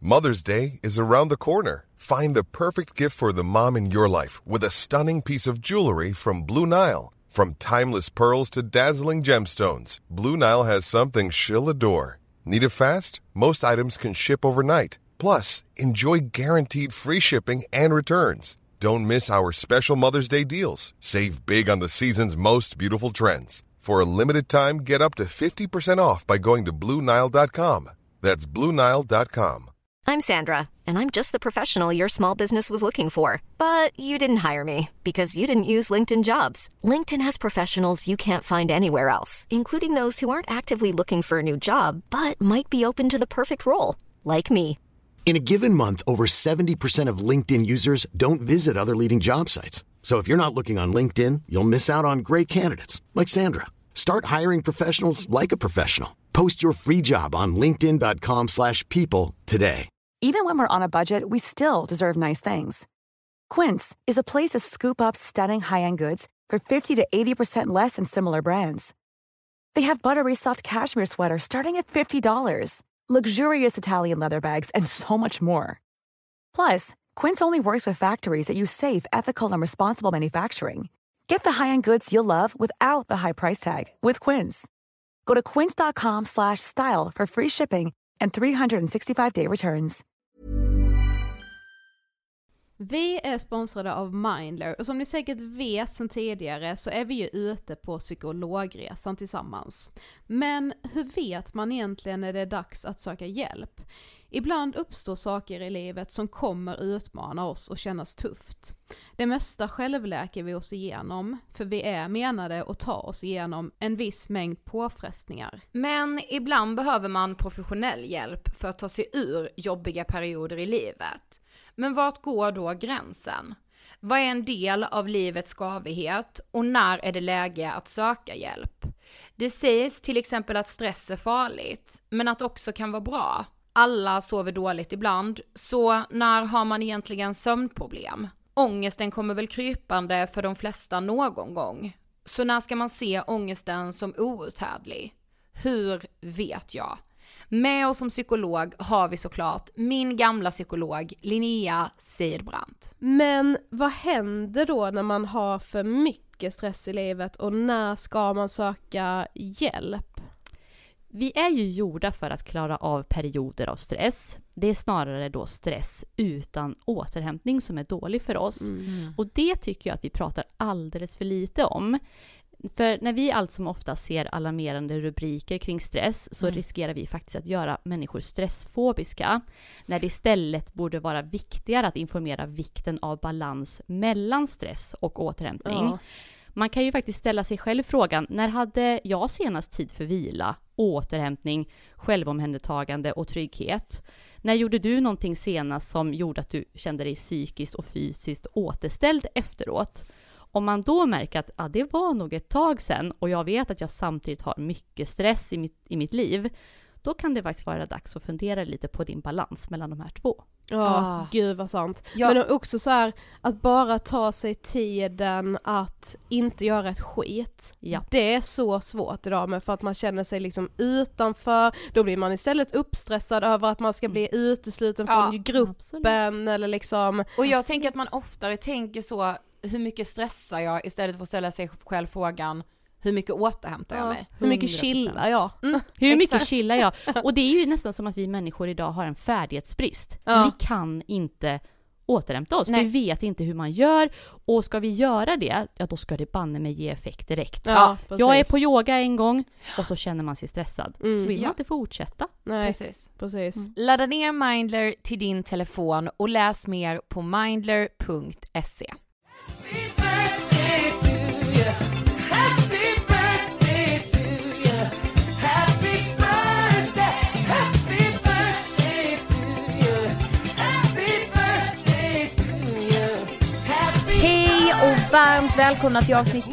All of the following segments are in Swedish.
Mother's Day is around the corner. Find the perfect gift for the mom in your life with a stunning piece of jewelry from Blue Nile. From timeless pearls to dazzling gemstones, Blue Nile has something she'll adore. Need it fast? Most items can ship overnight. Plus, enjoy guaranteed free shipping and returns. Don't miss our special Mother's Day deals. Save big on the season's most beautiful trends. For a limited time, get up to 50% off by going to BlueNile.com. That's BlueNile.com. I'm Sandra, and I'm just the professional your small business was looking for. But you didn't hire me because you didn't use LinkedIn Jobs. LinkedIn has professionals you can't find anywhere else, including those who aren't actively looking for a new job, but might be open to the perfect role, like me. In a given month, over 70% of LinkedIn users don't visit other leading job sites. So if you're not looking on LinkedIn, you'll miss out on great candidates like Sandra. Start hiring professionals like a professional. Post your free job on linkedin.com/people today. Even when we're on a budget, we still deserve nice things. Quince is a place to scoop up stunning high-end goods for 50 to 80% less than similar brands. They have buttery soft cashmere sweaters starting at $50, luxurious Italian leather bags, and so much more. Plus, Quince only works with factories that use safe, ethical, and responsible manufacturing. Get the high-end goods you'll love without the high price tag with Quince. Go to quince.com/style for free shipping and 365-day returns. Vi är sponsrade av Mindler, och som ni säkert vet sedan tidigare så är vi ju ute på psykologresan tillsammans. Men hur vet man egentligen när det är dags att söka hjälp? Ibland uppstår saker i livet som kommer utmana oss och kännas tufft. Det mesta självläker vi oss igenom, för vi är menade att ta oss igenom en viss mängd påfrestningar. Men ibland behöver man professionell hjälp för att ta sig ur jobbiga perioder i livet. Men vart går då gränsen? Vad är en del av livets skavighet och när är det läge att söka hjälp? Det sägs till exempel att stress är farligt, men att också kan vara bra. Alla sover dåligt ibland, så när har man egentligen sömnproblem? Ångesten kommer väl krypande för de flesta någon gång. Så när ska man se ångesten som outhärdlig? Hur vet jag? Med oss som psykolog har vi såklart min gamla psykolog Linnea Seidbrant. Men vad händer då när man har för mycket stress i livet, och när ska man söka hjälp? Vi är ju gjorda för att klara av perioder av stress. Det är snarare då stress utan återhämtning som är dålig för oss. Och det tycker jag att vi pratar alldeles för lite om. För när vi allt som ofta ser alarmerande rubriker kring stress så riskerar vi faktiskt att göra människor stressfobiska. När det istället borde vara viktigare att informera vikten av balans mellan stress och återhämtning. Ja. Man kan ju faktiskt ställa sig själv frågan, när hade jag senast tid för vila, återhämtning, självomhändertagande och trygghet? När gjorde du någonting senast som gjorde att du kände dig psykiskt och fysiskt återställd efteråt? Om man då märker att det var nog ett tag sedan och jag vet att jag samtidigt har mycket stress i mitt liv, då kan det faktiskt vara dags att fundera lite på din balans mellan de här två. Ja, gud vad sant. Ja. Men också så här, att bara ta sig tiden att inte göra ett skit. Ja. Det är så svårt idag, men för att man känner sig liksom utanför, då blir man istället uppstressad över att man ska bli utesluten från gruppen. Absolut. Eller liksom. Och jag tänker att man oftare tänker så, hur mycket stressar jag, istället för att ställa sig själv frågan, hur mycket återhämtar jag mig? Hur mycket chillar jag? Hur mycket chillar jag? Och det är ju nästan som att vi människor idag har en färdighetsbrist. Vi kan inte återhämta oss. Vi vet inte hur man gör. Och ska vi göra det, då ska det banne mig ge effekt direkt. Ja, jag är på yoga en gång och så känner man sig stressad. Så vill man inte fortsätta. Nej, precis. Ladda ner Mindler till din telefon och läs mer på mindler.se. Och varmt välkomna till avsnitt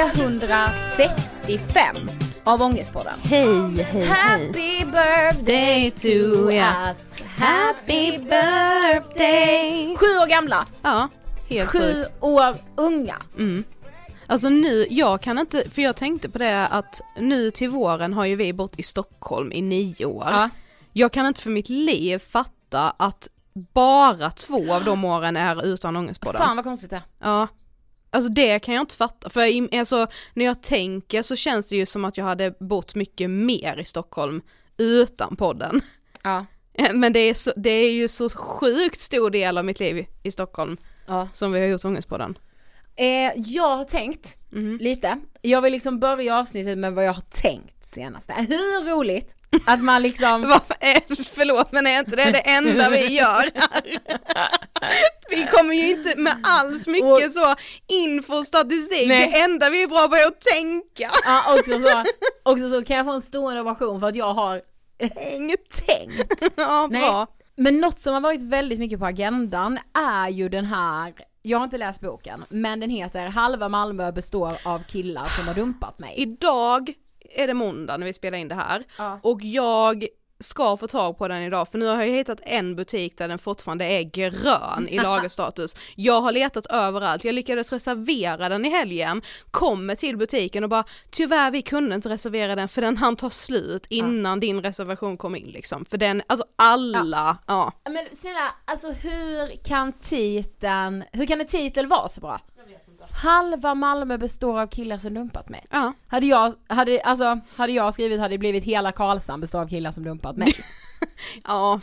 365 av Ångestpodden. Hej. Happy birthday to us. Happy birthday. 7 år gamla. Ja, helt 7 sjukt. år unga. Alltså nu, jag kan inte, för jag tänkte på det att nu till våren har ju vi bott i Stockholm i 9 år. Ja. Jag kan inte för mitt liv fatta fatta att bara 2 av de åren är utan ångestpodden. Fan vad konstigt det. Ja. Alltså det kan jag inte fatta. För alltså, när jag tänker så känns det ju som att jag hade bott mycket mer i Stockholm utan podden. Ja. Men det är ju så sjukt stor del av mitt liv i Stockholm som vi har gjort ångestpodden. Jag har tänkt lite. Jag vill liksom börja avsnittet med vad jag har tänkt senast. Hur roligt att man liksom... Förlåt, men är inte det enda vi gör här? Vi kommer ju inte med alls mycket så info-statistik. Nej. Det enda vi är bra på är att tänka. Ja, också så kan jag få en stor innovation för att jag har tänkt. Ja, bra. Nej. Men något som har varit väldigt mycket på agendan är ju den här, jag har inte läst boken, men den heter Halva Malmö består av killar som har dumpat mig. Idag är det måndag när vi spelar in det här. Ja. Och jag ska få tag på den idag, för nu har jag hittat en butik där den fortfarande är grön i lagerstatus. Jag har letat överallt, jag lyckades reservera den i helgen, kommer till butiken och bara, tyvärr vi kunde inte reservera den för den hann ta slut innan din reservation kom in liksom. För den, alltså alla, Men snälla, alltså hur kan en titel vara så bra? Halva Malmö består av killar som dumpat mig. Ja. Hade jag skrivit hade det blivit hela Karlshamn består av killar som dumpat mig. Ja.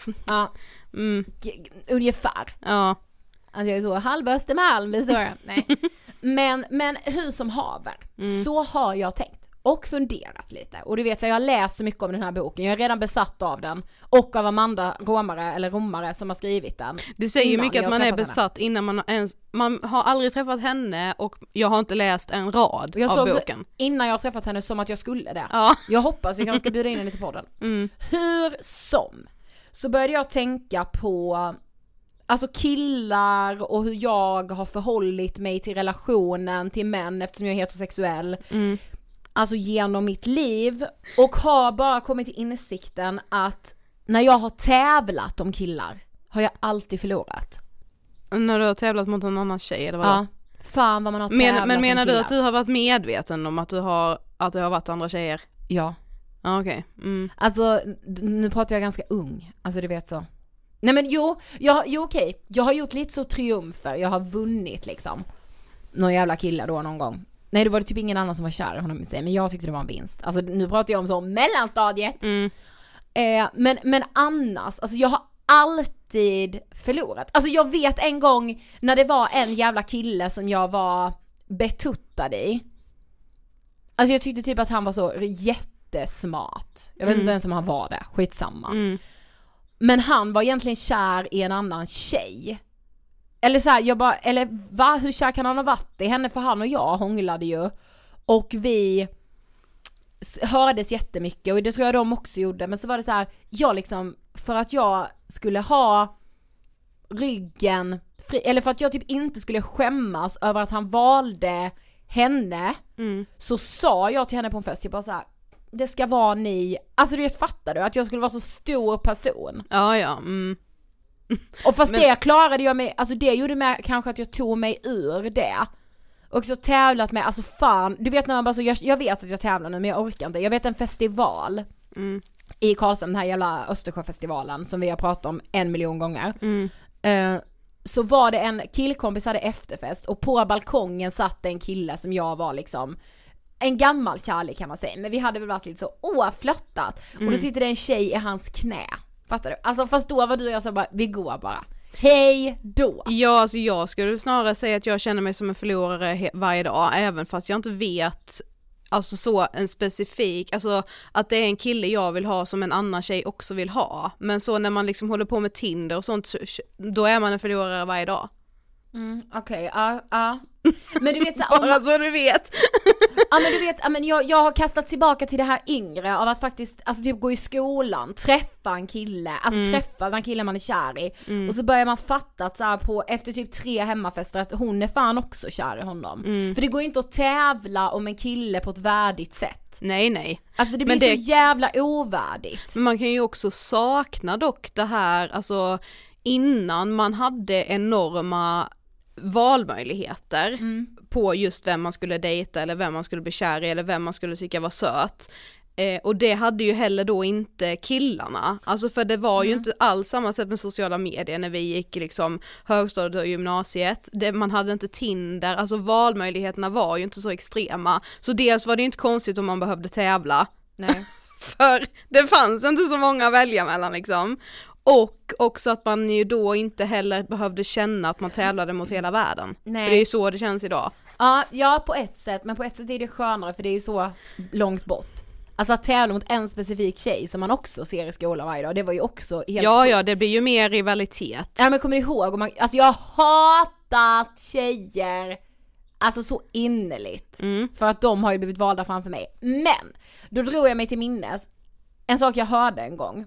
Ungefär. Ja. Alltså jag är så, halva Östermalm består. Nej. Men hur som haver, så har jag tänkt och funderat lite. Och du vet, jag har läst så mycket om den här boken. Jag är redan besatt av den. Och av Amanda Romare som har skrivit den. Det säger ju mycket att man är besatt innan man har aldrig träffat henne och jag har inte läst en rad av boken. Innan jag har träffat henne som att jag skulle det. Ja. Jag hoppas vi kanske ska bjuda in henne till podden. Hur som, så började jag tänka på alltså killar och hur jag har förhållit mig till relationen till män eftersom jag är heterosexuell. Alltså genom mitt liv, och har bara kommit till insikten att när jag har tävlat om killar har jag alltid förlorat. När du har tävlat mot en annan tjej eller vad? Ja, fan vad man har tävlat. Men menar du killar. att du har varit medveten om att det har varit andra tjejer? Ja. Ja, okej. Alltså nu pratar jag ganska ung. Alltså du vet så. Nej men okej. Jag har gjort lite så triumfer. Jag har vunnit liksom. Någon jävla kille då någon gång. Nej, det var det typ ingen annan som var kär i honom i sig, men jag tyckte det var en vinst. Alltså nu pratar jag om så mellanstadiet. Men annars, alltså jag har alltid förlorat. Alltså jag vet en gång när det var en jävla kille som jag var betuttad i. Alltså jag tyckte typ att han var så jättesmart. Jag vet inte ens om han var det, skitsamma. Men han var egentligen kär i en annan tjej. Eller så här, hur kär kan han ha varit i henne? För han och jag hånglade ju. Och vi hördes jättemycket. Och det tror jag de också gjorde. Men så var det så här, jag liksom, för att jag skulle ha ryggen fri, eller för att jag typ inte skulle skämmas över att han valde henne, så sa jag till henne på en fest, jag bara så här, det ska vara ni. Alltså du vet, fattar du? Att jag skulle vara så stor person. Ja. Och fast det klarade jag mig, alltså det gjorde mig kanske att jag tog mig ur det. Och så tävlat med, alltså fan, du vet när man bara så, jag vet att jag tävlar nu men jag orkar inte. Jag vet en festival i Karlshamn, den här jävla Östersjöfestivalen som vi har pratat om 1 miljon gånger. Så var det en killkompis hade efterfest och på balkongen satt en kille som jag var liksom en gammal kärlek kan man säga, men vi hade väl varit lite så flöttat. Och då sitter det en tjej i hans knä. Fattar du? Alltså fast då var du och jag så bara, vi går bara. Hej då! Ja, alltså jag skulle snarare säga att jag känner mig som en förlorare varje dag, även fast jag inte vet alltså så en specifik, alltså att det är en kille jag vill ha som en annan tjej också vill ha. Men så när man liksom håller på med Tinder och sånt, då är man en förlorare varje dag. Okej. Men du vet så, bara så du vet. Ja men du vet, men jag har kastat tillbaka till det här yngre av att faktiskt alltså typ gå i skolan, träffa en kille, alltså träffa den killen man är kär i och så börjar man fatta att så här, på efter typ 3 hemmafester att hon är fan också kär i honom. För det går ju inte att tävla om en kille på ett värdigt sätt. Nej. Alltså det blir så jävla ovärdigt. Men man kan ju också sakna dock det här, alltså innan man hade enorma valmöjligheter på just vem man skulle dejta eller vem man skulle bli kär i eller vem man skulle tycka var söt. Och det hade ju heller då inte killarna. Alltså för det var ju inte alls samma sätt med sociala medier när vi gick liksom högstadiet och gymnasiet. Man hade inte Tinder, alltså valmöjligheterna var ju inte så extrema. Så dels var det ju inte konstigt om man behövde tävla. Nej. För det fanns inte så många att välja mellan liksom. Och också att man ju då inte heller behövde känna att man tävlade mot hela världen. Nej. För det är ju så det känns idag. Ja, på ett sätt. Men på ett sätt är det skönare för det är ju så långt bort. Alltså att tävla mot en specifik tjej som man också ser i skolan varje dag, det var ju också helt... Ja, det blir ju mer rivalitet. Ja, men kommer du ihåg? Alltså jag har hatat tjejer alltså så innerligt. För att de har ju blivit valda framför mig. Men, då drog jag mig till minnes en sak jag hörde en gång.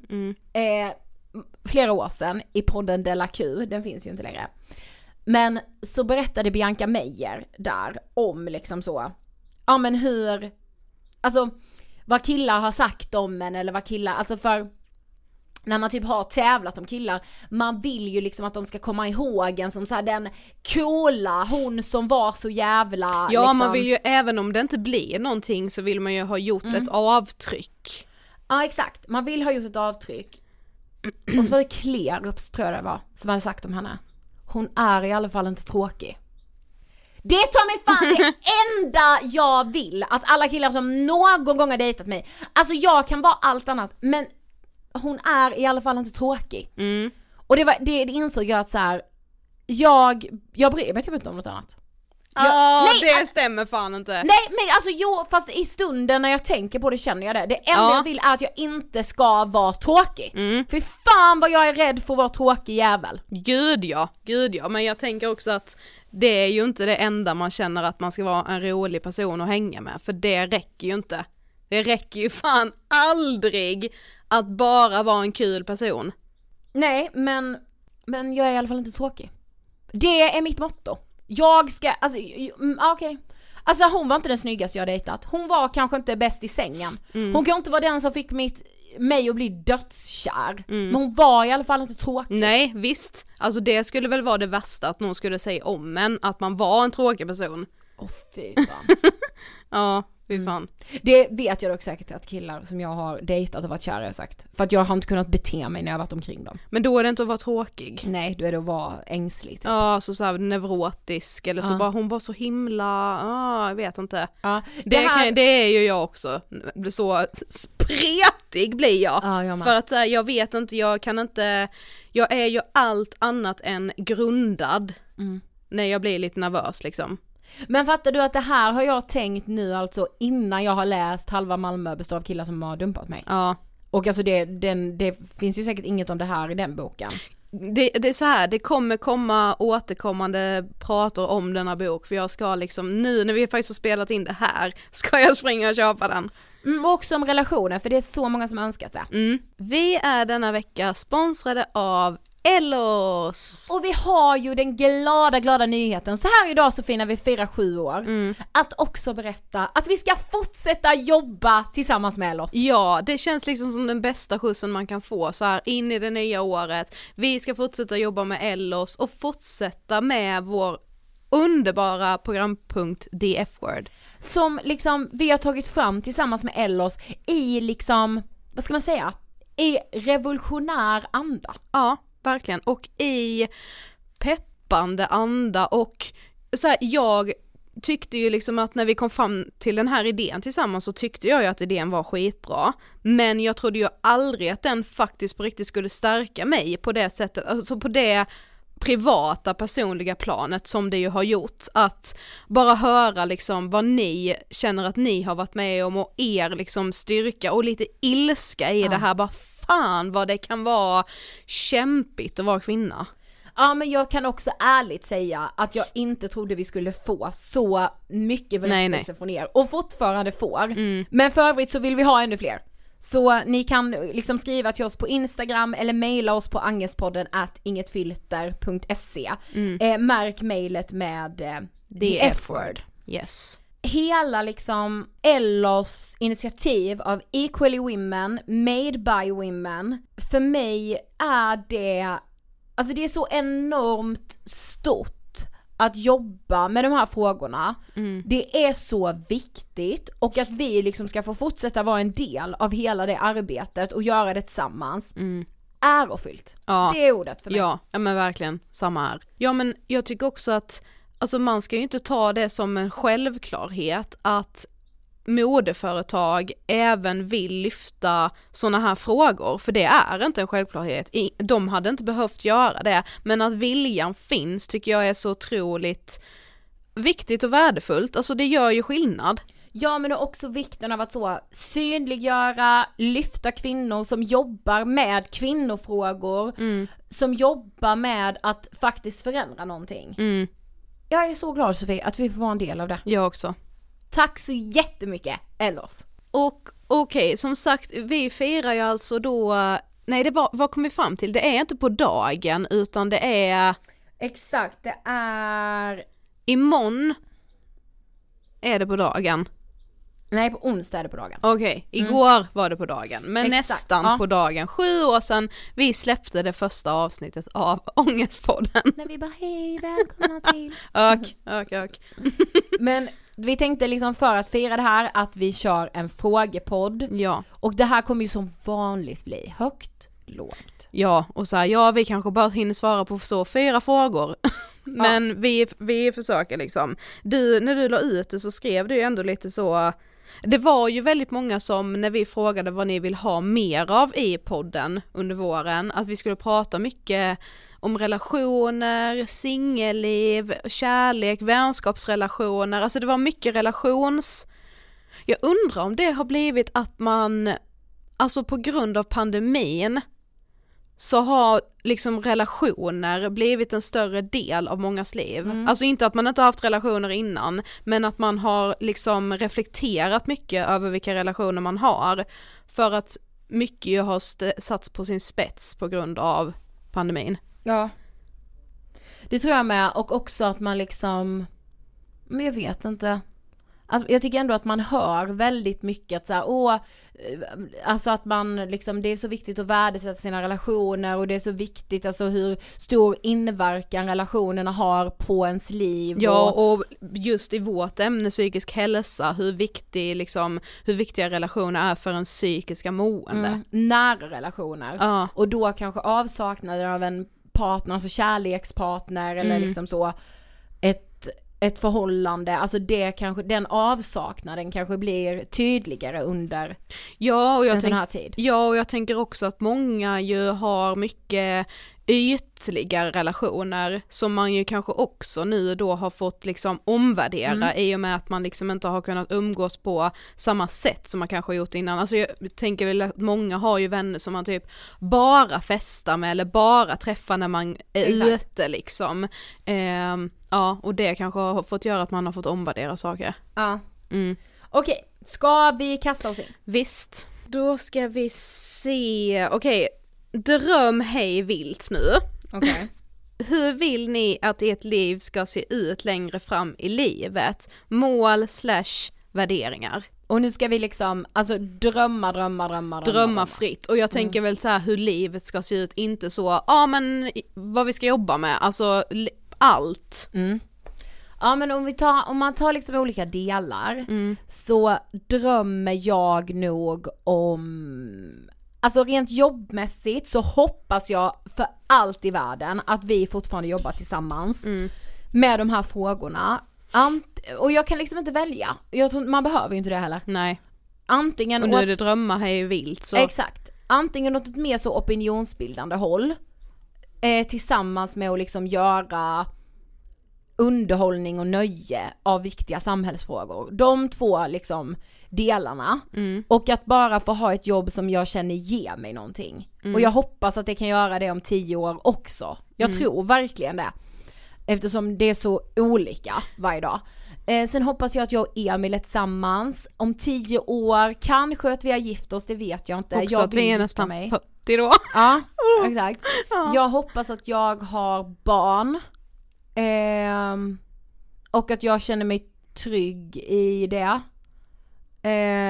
Flera år sedan i podden De La Q, den finns ju inte längre. Men så berättade Bianca Meijer där om liksom så, ja men hur, alltså vad killar har sagt om en eller vad killar, alltså för när man typ har tävlat om killar, man vill ju liksom att de ska komma ihåg en som så här, den coola, hon som var så jävla ja liksom. Man vill ju, även om det inte blir någonting så vill man ju ha gjort ett avtryck. Ja exakt, man vill ha gjort ett avtryck. Och så var det Klerups, tror jag det var, som hade sagt om henne, hon är i alla fall inte tråkig. Det tar mig fan det enda jag vill, att alla killar som någon gång har dejtat mig, alltså jag kan vara allt annat, men hon är i alla fall inte tråkig. Och det insåg jag att så här, jag bryr mig typ inte om något annat. Det stämmer fan inte. Nej, men alltså fast i stunden när jag tänker på det känner jag det. Det enda jag vill är att jag inte ska vara tråkig. För fan vad jag är rädd för att vara tråkig jävel. Gud ja, men jag tänker också att det är ju inte det enda man känner att man ska vara en rolig person att hänga med. För det räcker ju inte. Det räcker ju fan aldrig att bara vara en kul person. Nej, men jag är i alla fall inte tråkig. Det är mitt motto. Jag ska, alltså, okej. Alltså hon var inte den snyggaste jag dejtat. Hon var kanske inte bäst i sängen. Hon kan inte vara den som fick mig att bli dödskär. Men hon var i alla fall inte tråkig. Nej, visst. Alltså det skulle väl vara det värsta att någon skulle säga om en att man var en tråkig person. Fy fan. Ja, fy fan. Det vet jag dock säkert att killar som jag har dejtat och varit kära har sagt. För att jag har inte kunnat bete mig när jag varit omkring dem. Men då är det inte att vara tråkig. Nej, då är det att vara ängslig. Typ. Ja, så här neurotisk. Eller så bara, hon var så himla, jag vet inte. Ja, det är ju jag också. Så spretig blir jag. Ja, för att jag vet inte, jag är ju allt annat än grundad. När jag blir lite nervös liksom. Men fattar du att det här har jag tänkt nu alltså innan jag har läst Halva Malmö består av killar som har dumpat mig. Ja. Och alltså det finns ju säkert inget om det här i den boken. Det är så här, det kommer komma återkommande pratar om denna bok. För jag ska liksom, nu när vi faktiskt har spelat in det här, ska jag springa och köpa den. Också om relationer, för det är så många som har önskat det. Vi är denna vecka sponsrade av Ellos. Och vi har ju den glada nyheten. Så här idag så firar vi 4-7 år. Att också berätta att vi ska fortsätta jobba tillsammans med Ellos. Ja, det känns liksom som den bästa skjutsen man kan få så här in i det nya året. Vi ska fortsätta jobba med Ellos och fortsätta med vår underbara programpunkt The F-word. Som liksom vi har tagit fram tillsammans med Ellos i liksom, vad ska man säga? I revolutionär anda. Ja, verkligen. Och i peppande anda. Och så här, jag tyckte ju liksom att när vi kom fram till den här idén tillsammans så tyckte jag ju att idén var skitbra. Men jag trodde ju aldrig att den faktiskt på riktigt skulle stärka mig på det sättet. Alltså på det privata, personliga planet som det ju har gjort. Att bara höra liksom vad ni känner att ni har varit med om och er liksom styrka och lite ilska i det här. Bara fan vad det kan vara kämpigt att vara kvinna. Ja, men jag kan också ärligt säga att jag inte trodde vi skulle få så mycket berättelser från er. Och fortfarande får. Men för övrigt så vill vi ha ännu fler. Så ni kan liksom skriva till oss på Instagram eller mejla oss på angespodden@ingetfilter.se. Märk mejlet med The F-word. Yes. Hela liksom Ellos initiativ av Equally Women, Made by Women, för mig är det, alltså det är så enormt stort att jobba med de här frågorna. Det är så viktigt, och att vi liksom ska få fortsätta vara en del av hela det arbetet och göra det tillsammans. Ärofyllt. Ja. Det är ordet för mig. Ja, men verkligen, samma här. Ja, men jag tycker också att alltså man ska ju inte ta det som en självklarhet att modeföretag även vill lyfta såna här frågor, för det är inte en självklarhet. De hade inte behövt göra det, men att viljan finns tycker jag är så otroligt viktigt och värdefullt. Alltså det gör ju skillnad. Ja, men det är också vikten av att så synliggöra, lyfta kvinnor som jobbar med kvinnofrågor, som jobbar med att faktiskt förändra någonting. Jag är så glad, Sofie, att vi får vara en del av det. Jag också. Tack så jättemycket, Ellos. Och okej, som sagt, vi firar ju alltså då, nej vad kom vi fram till? Det är inte på dagen, utan det är... Exakt, det är... Imorgon är det på dagen. Nej, på onsdag är det på dagen. Okej, igår var det på dagen, men Exakt, nästan på dagen. 7 år sedan vi släppte det första avsnittet av Ångestpodden. När vi bara, hej, välkomna till. Ök. Men vi tänkte liksom för att fira det här att vi kör en frågepodd. Ja. Och det här kommer ju som vanligt bli högt, lågt. Ja, och så här, vi kanske bara hinner svara på så 4 frågor. Men vi försöker liksom. När du la ut det så skrev du ju ändå lite så. Det var ju väldigt många som, när vi frågade vad ni vill ha mer av i podden under våren, att vi skulle prata mycket om relationer, singelliv, kärlek, vänskapsrelationer. Alltså det var mycket Jag undrar om det har blivit att man, alltså på grund av pandemin, så har liksom relationer blivit en större del av mångas liv. Alltså inte att man inte har haft relationer innan, men att man har liksom reflekterat mycket över vilka relationer man har, för att mycket ju har satts på sin spets på grund av pandemin. Ja. Det tror jag med, och också att man liksom, men jag vet inte. Alltså, jag tycker ändå att man hör väldigt mycket att så här, alltså att man liksom, det är så viktigt att värdesätta sina relationer, och det är så viktigt alltså hur stor inverkan relationerna har på ens liv. Ja, och just i vårt ämne psykisk hälsa, hur viktiga relationer är för en psykiska mående. Nära relationer. Ja. Och då kanske avsaknaden av en partner, alltså kärlekspartner eller liksom så ett förhållande, alltså det kanske, den avsaknaden kanske blir tydligare under en sån här tid. Ja, och jag tänker också att många ju har mycket ytliga relationer som man ju kanske också nu då har fått liksom omvärdera i och med att man liksom inte har kunnat umgås på samma sätt som man kanske har gjort innan. Alltså jag tänker väl att många har ju vänner som man typ bara festar med eller bara träffar när man är ute liksom. Ja, och det kanske har fått göra att man har fått omvärdera saker. Ja. Okej, ska vi kasta oss in? Visst. Då ska vi se. Okej. Dröm hej vilt nu. Okay. Hur vill ni att ert liv ska se ut längre fram i livet? Mål / värderingar. Och nu ska vi liksom, alltså drömma fritt. Och jag tänker väl så här hur livet ska se ut, inte så, men vad vi ska jobba med, alltså allt. Ja, men om man tar liksom olika delar så drömmer jag nog om, alltså rent jobbmässigt så hoppas jag för allt i världen att vi fortfarande jobbar tillsammans med de här frågorna. Och jag kan liksom inte välja. Jag tror, man behöver ju inte det heller. Nej. Antingen och nu är det drömmar hej vilt så. Exakt. Antingen åt ett mer så opinionsbildande håll tillsammans med att liksom göra underhållning och nöje av viktiga samhällsfrågor. De 2 liksom delarna. Och att bara få ha ett jobb som jag känner ger mig någonting. Och jag hoppas att det kan göra det om 10 år också. Jag tror verkligen det. Eftersom det är så olika varje dag. Sen hoppas jag att jag och Emil är tillsammans om 10 år. Kanske att vi har gift oss, det vet jag inte. Också jag att vi är nästan 40 då. Ja, exakt. Jag hoppas att jag har barn. Och att jag känner mig trygg i det.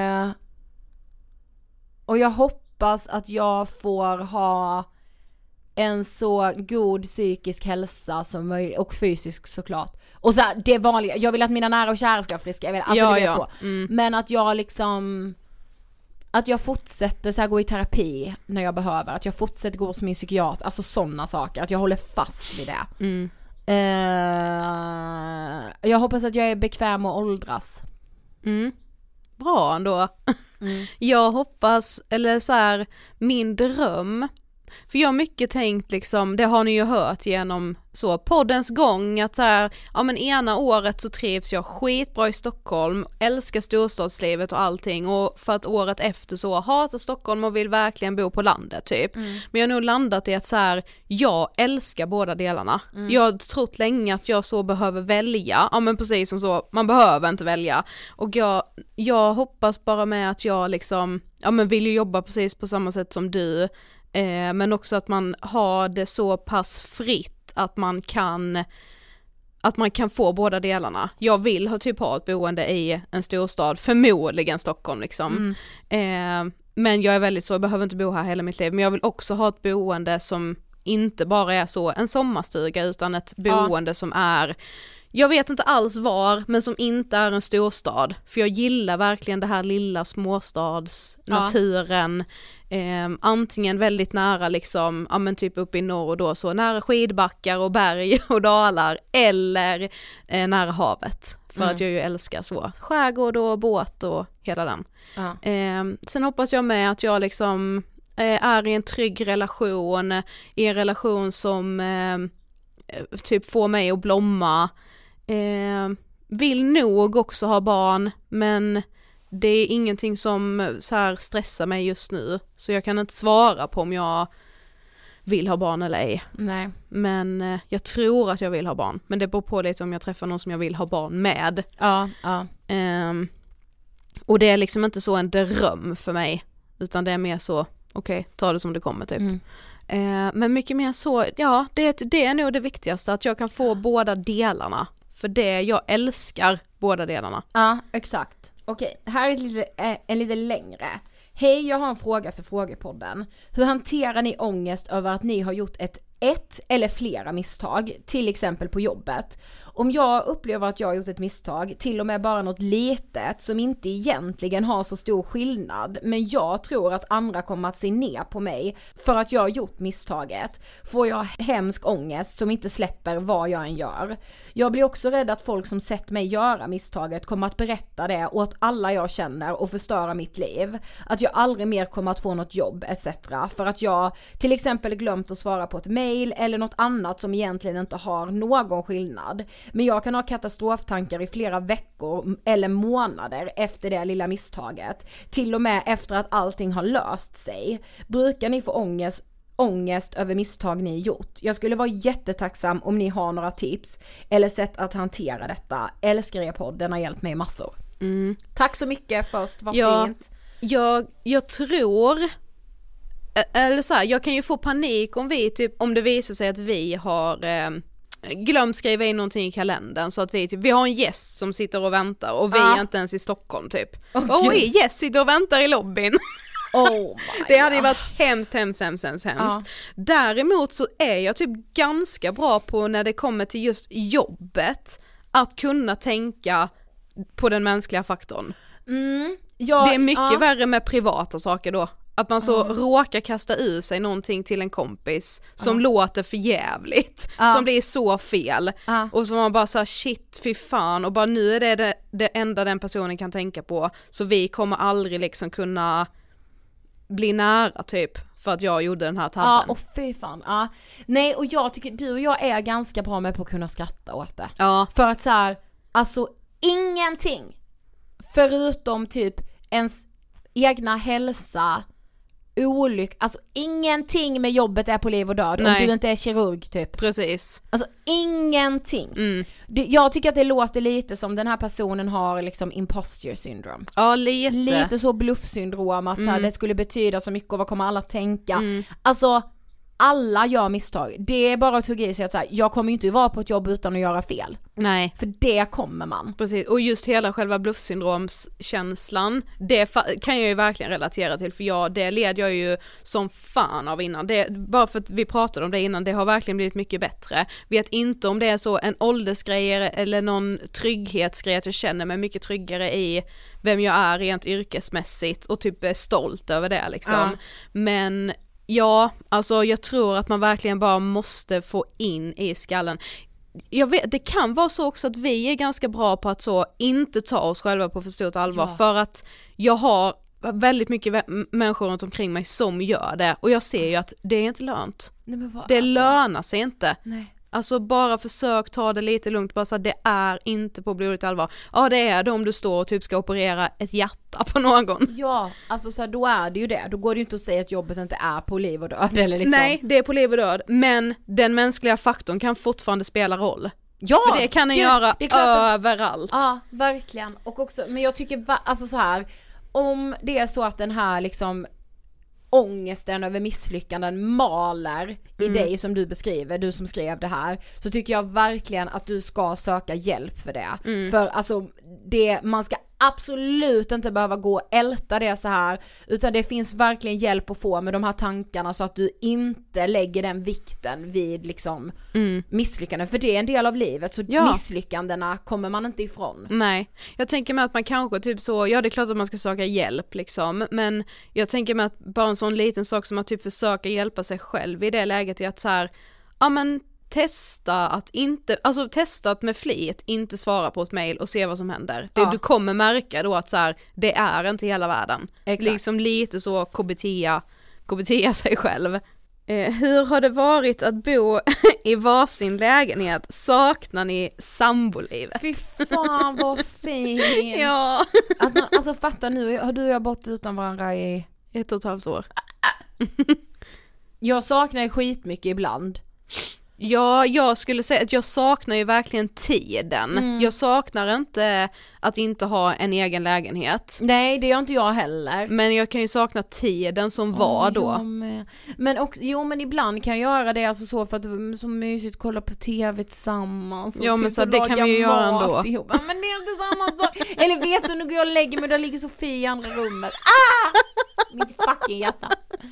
Och jag hoppas att jag får ha en så god psykisk hälsa som möjligt, och fysisk såklart. Och så här, det vanliga, jag vill att mina nära och kära ska vara friska, jag vill, alltså, du vet så. Men att jag liksom, att jag fortsätter så här, gå i terapi när jag behöver, att jag fortsätter gå hos min psykiater, alltså sådana saker, att jag håller fast vid det. Jag hoppas att jag är bekväm att åldras. Bra ändå. Jag hoppas, eller så här, min dröm, för jag har mycket tänkt liksom, det har ni ju hört genom så poddens gång, att så här, ja men ena året så trivs jag skitbra i Stockholm, älskar storstadslivet och allting, och för att året efter så hatar Stockholm och vill verkligen bo på landet typ. Men jag har nog landat i att så här, jag älskar båda delarna. Jag har trott länge att jag så behöver välja, ja men precis som så, man behöver inte välja, och jag hoppas bara med att jag liksom, ja men vill ju jobba precis på samma sätt som du, men också att man har det så pass fritt att man kan få båda delarna. Jag vill ha ett boende i en storstad, förmodligen Stockholm liksom. Men jag är väldigt så, jag behöver inte bo här hela mitt liv, men jag vill också ha ett boende som inte bara är så en sommarstuga, utan ett boende som är, jag vet inte alls var, men som inte är en storstad, för jag gillar verkligen det här lilla småstadsnaturen. Antingen väldigt nära liksom, ja men typ uppe i norr och då så nära skidbackar och berg och dalar, eller nära havet, för att jag ju älskar så skärgård och båt och hela den. Sen hoppas jag med att jag liksom är i en trygg relation, i en relation som typ får mig att blomma. Vill nog också ha barn, men det är ingenting som så här stressar mig just nu, så jag kan inte svara på om jag vill ha barn eller ej. Nej. Men jag tror att jag vill ha barn, men det beror på lite om jag träffar någon som jag vill ha barn med. Och det är liksom inte så en dröm för mig, utan det är mer så, okej, ta det som det kommer typ. Men mycket mer så, ja, det är nog det viktigaste, att jag kan få båda delarna, för det jag älskar båda delarna. Ja, exakt. Okej, här är en lite längre. Hej, jag har en fråga för Frågepodden. Hur hanterar ni ångest över att ni har gjort ett eller flera misstag, till exempel på jobbet? Om jag upplever att jag har gjort ett misstag, till och med bara något litet som inte egentligen har så stor skillnad, men jag tror att andra kommer att se ner på mig för att jag har gjort misstaget, får jag hemsk ångest som inte släpper vad jag än gör. Jag blir också rädd att folk som sett mig göra misstaget kommer att berätta det åt alla jag känner och förstöra mitt liv. Att jag aldrig mer kommer att få något jobb etc. för att jag till exempel glömt att svara på ett mejl eller något annat som egentligen inte har någon skillnad. Men jag kan ha katastroftankar i flera veckor eller månader efter det lilla misstaget. Till och med efter att allting har löst sig. Brukar ni få ångest över misstag ni gjort? Jag skulle vara jättetacksam om ni har några tips eller sätt att hantera detta. Älskar er podd, den har hjälpt mig massor. Tack så mycket först, vad fint. Jag tror, eller så här, jag kan ju få panik om det visar sig att vi har glömt skriva in någonting i kalendern, så att vi har en gäst som sitter och väntar och vi är inte ens i Stockholm typ. Gäst sitter och väntar i lobbyn. Det hade ju varit hemskt. Däremot så är jag typ ganska bra på, när det kommer till just jobbet, att kunna tänka på den mänskliga faktorn. Det är mycket värre med privata saker då. Att man så råkar kasta ur sig någonting till en kompis som låter för jävligt, som blir så fel, och så man bara så här, shit, fy fan, och bara nu är det enda den personen kan tänka på, så vi kommer aldrig liksom kunna bli nära typ, för att jag gjorde den här tabben. Fy fan. Nej, och jag tycker du och jag är ganska bra med på att kunna skratta åt det. För att så här, alltså ingenting förutom typ ens egna hälsa, alltså ingenting med jobbet är på liv och död. Nej. Om du inte är kirurg typ. Precis. Alltså ingenting. Jag tycker att det låter lite som den här personen har liksom imposter syndrome. Ja, lite så bluffsyndrom, att så här, det skulle betyda så mycket och vad kommer alla tänka. Alltså alla gör misstag. Det är bara att tugga i sig att så här, jag kommer ju inte vara på ett jobb utan att göra fel. Nej. För det kommer man. Precis, och just hela själva bluffsyndromskänslan, det kan jag ju verkligen relatera till, för det led jag ju som fan av innan. Bara för att vi pratade om det innan, det har verkligen blivit mycket bättre. Vet inte om det är så en åldersgrej eller någon trygghetsgrej, att jag känner mig mycket tryggare i vem jag är rent yrkesmässigt och typ är stolt över det liksom. Men ja, alltså jag tror att man verkligen bara måste få in i skallen. Jag vet, det kan vara så också att vi är ganska bra på att så inte ta oss själva på för stort allvar, för att jag har väldigt mycket människor runt omkring mig som gör det, och jag ser ju att det är inte lönt. Nej, men det lönar sig inte. Nej. Alltså bara försök ta det lite lugnt, bara så att det är inte på blodigt allvar. Ja, det är det om du står och typ ska operera ett hjärta på någon. Ja, alltså så här, då är det ju det. Då går det ju inte att säga att jobbet inte är på liv och död eller liksom. Nej, det är på liv och död, men den mänskliga faktorn kan fortfarande spela roll. Ja, för det kan den göra överallt. Ja, verkligen. Och också, men jag tycker alltså så här, om det är så att den här liksom ångesten över misslyckanden maler i dig som du beskriver, du som skrev det här, så tycker jag verkligen att du ska söka hjälp för det. För alltså man ska absolut inte behöva gå och älta det så här, utan det finns verkligen hjälp att få med de här tankarna, så att du inte lägger den vikten vid liksom misslyckanden, för det är en del av livet, så misslyckandena kommer man inte ifrån. Nej, jag tänker mig att man kanske typ så, ja det är klart att man ska söka hjälp liksom, men jag tänker mig att bara en sån liten sak som att typ försöka hjälpa sig själv i det läget är att så här, ja men testa att med flit inte svara på ett mejl och se vad som händer. Du kommer märka då att så här, det är inte hela världen. Exakt. Liksom lite så KBT sig själv. Hur har det varit att bo i varsin lägenhet? Saknar ni sambolivet? Fy fan vad fint. Ja. Att man, alltså fatta nu, har du och jag bott utan varandra i 1,5 år. Jag saknar skitmycket ibland. Ja, jag skulle säga att jag saknar ju verkligen tiden. Jag saknar inte att inte ha en egen lägenhet. Nej, det gör inte jag heller. Men jag kan ju sakna tiden som var då. Men också, men ibland kan jag göra det alltså så för att det är så mysigt att kolla på tv tillsammans. Ja, men så det kan vi ju göra ändå. Ihop. Men det är inte samma sak. Eller vet du, nu går jag och lägger mig, där ligger Sofie i andra rummet. Mitt fucking hjärta.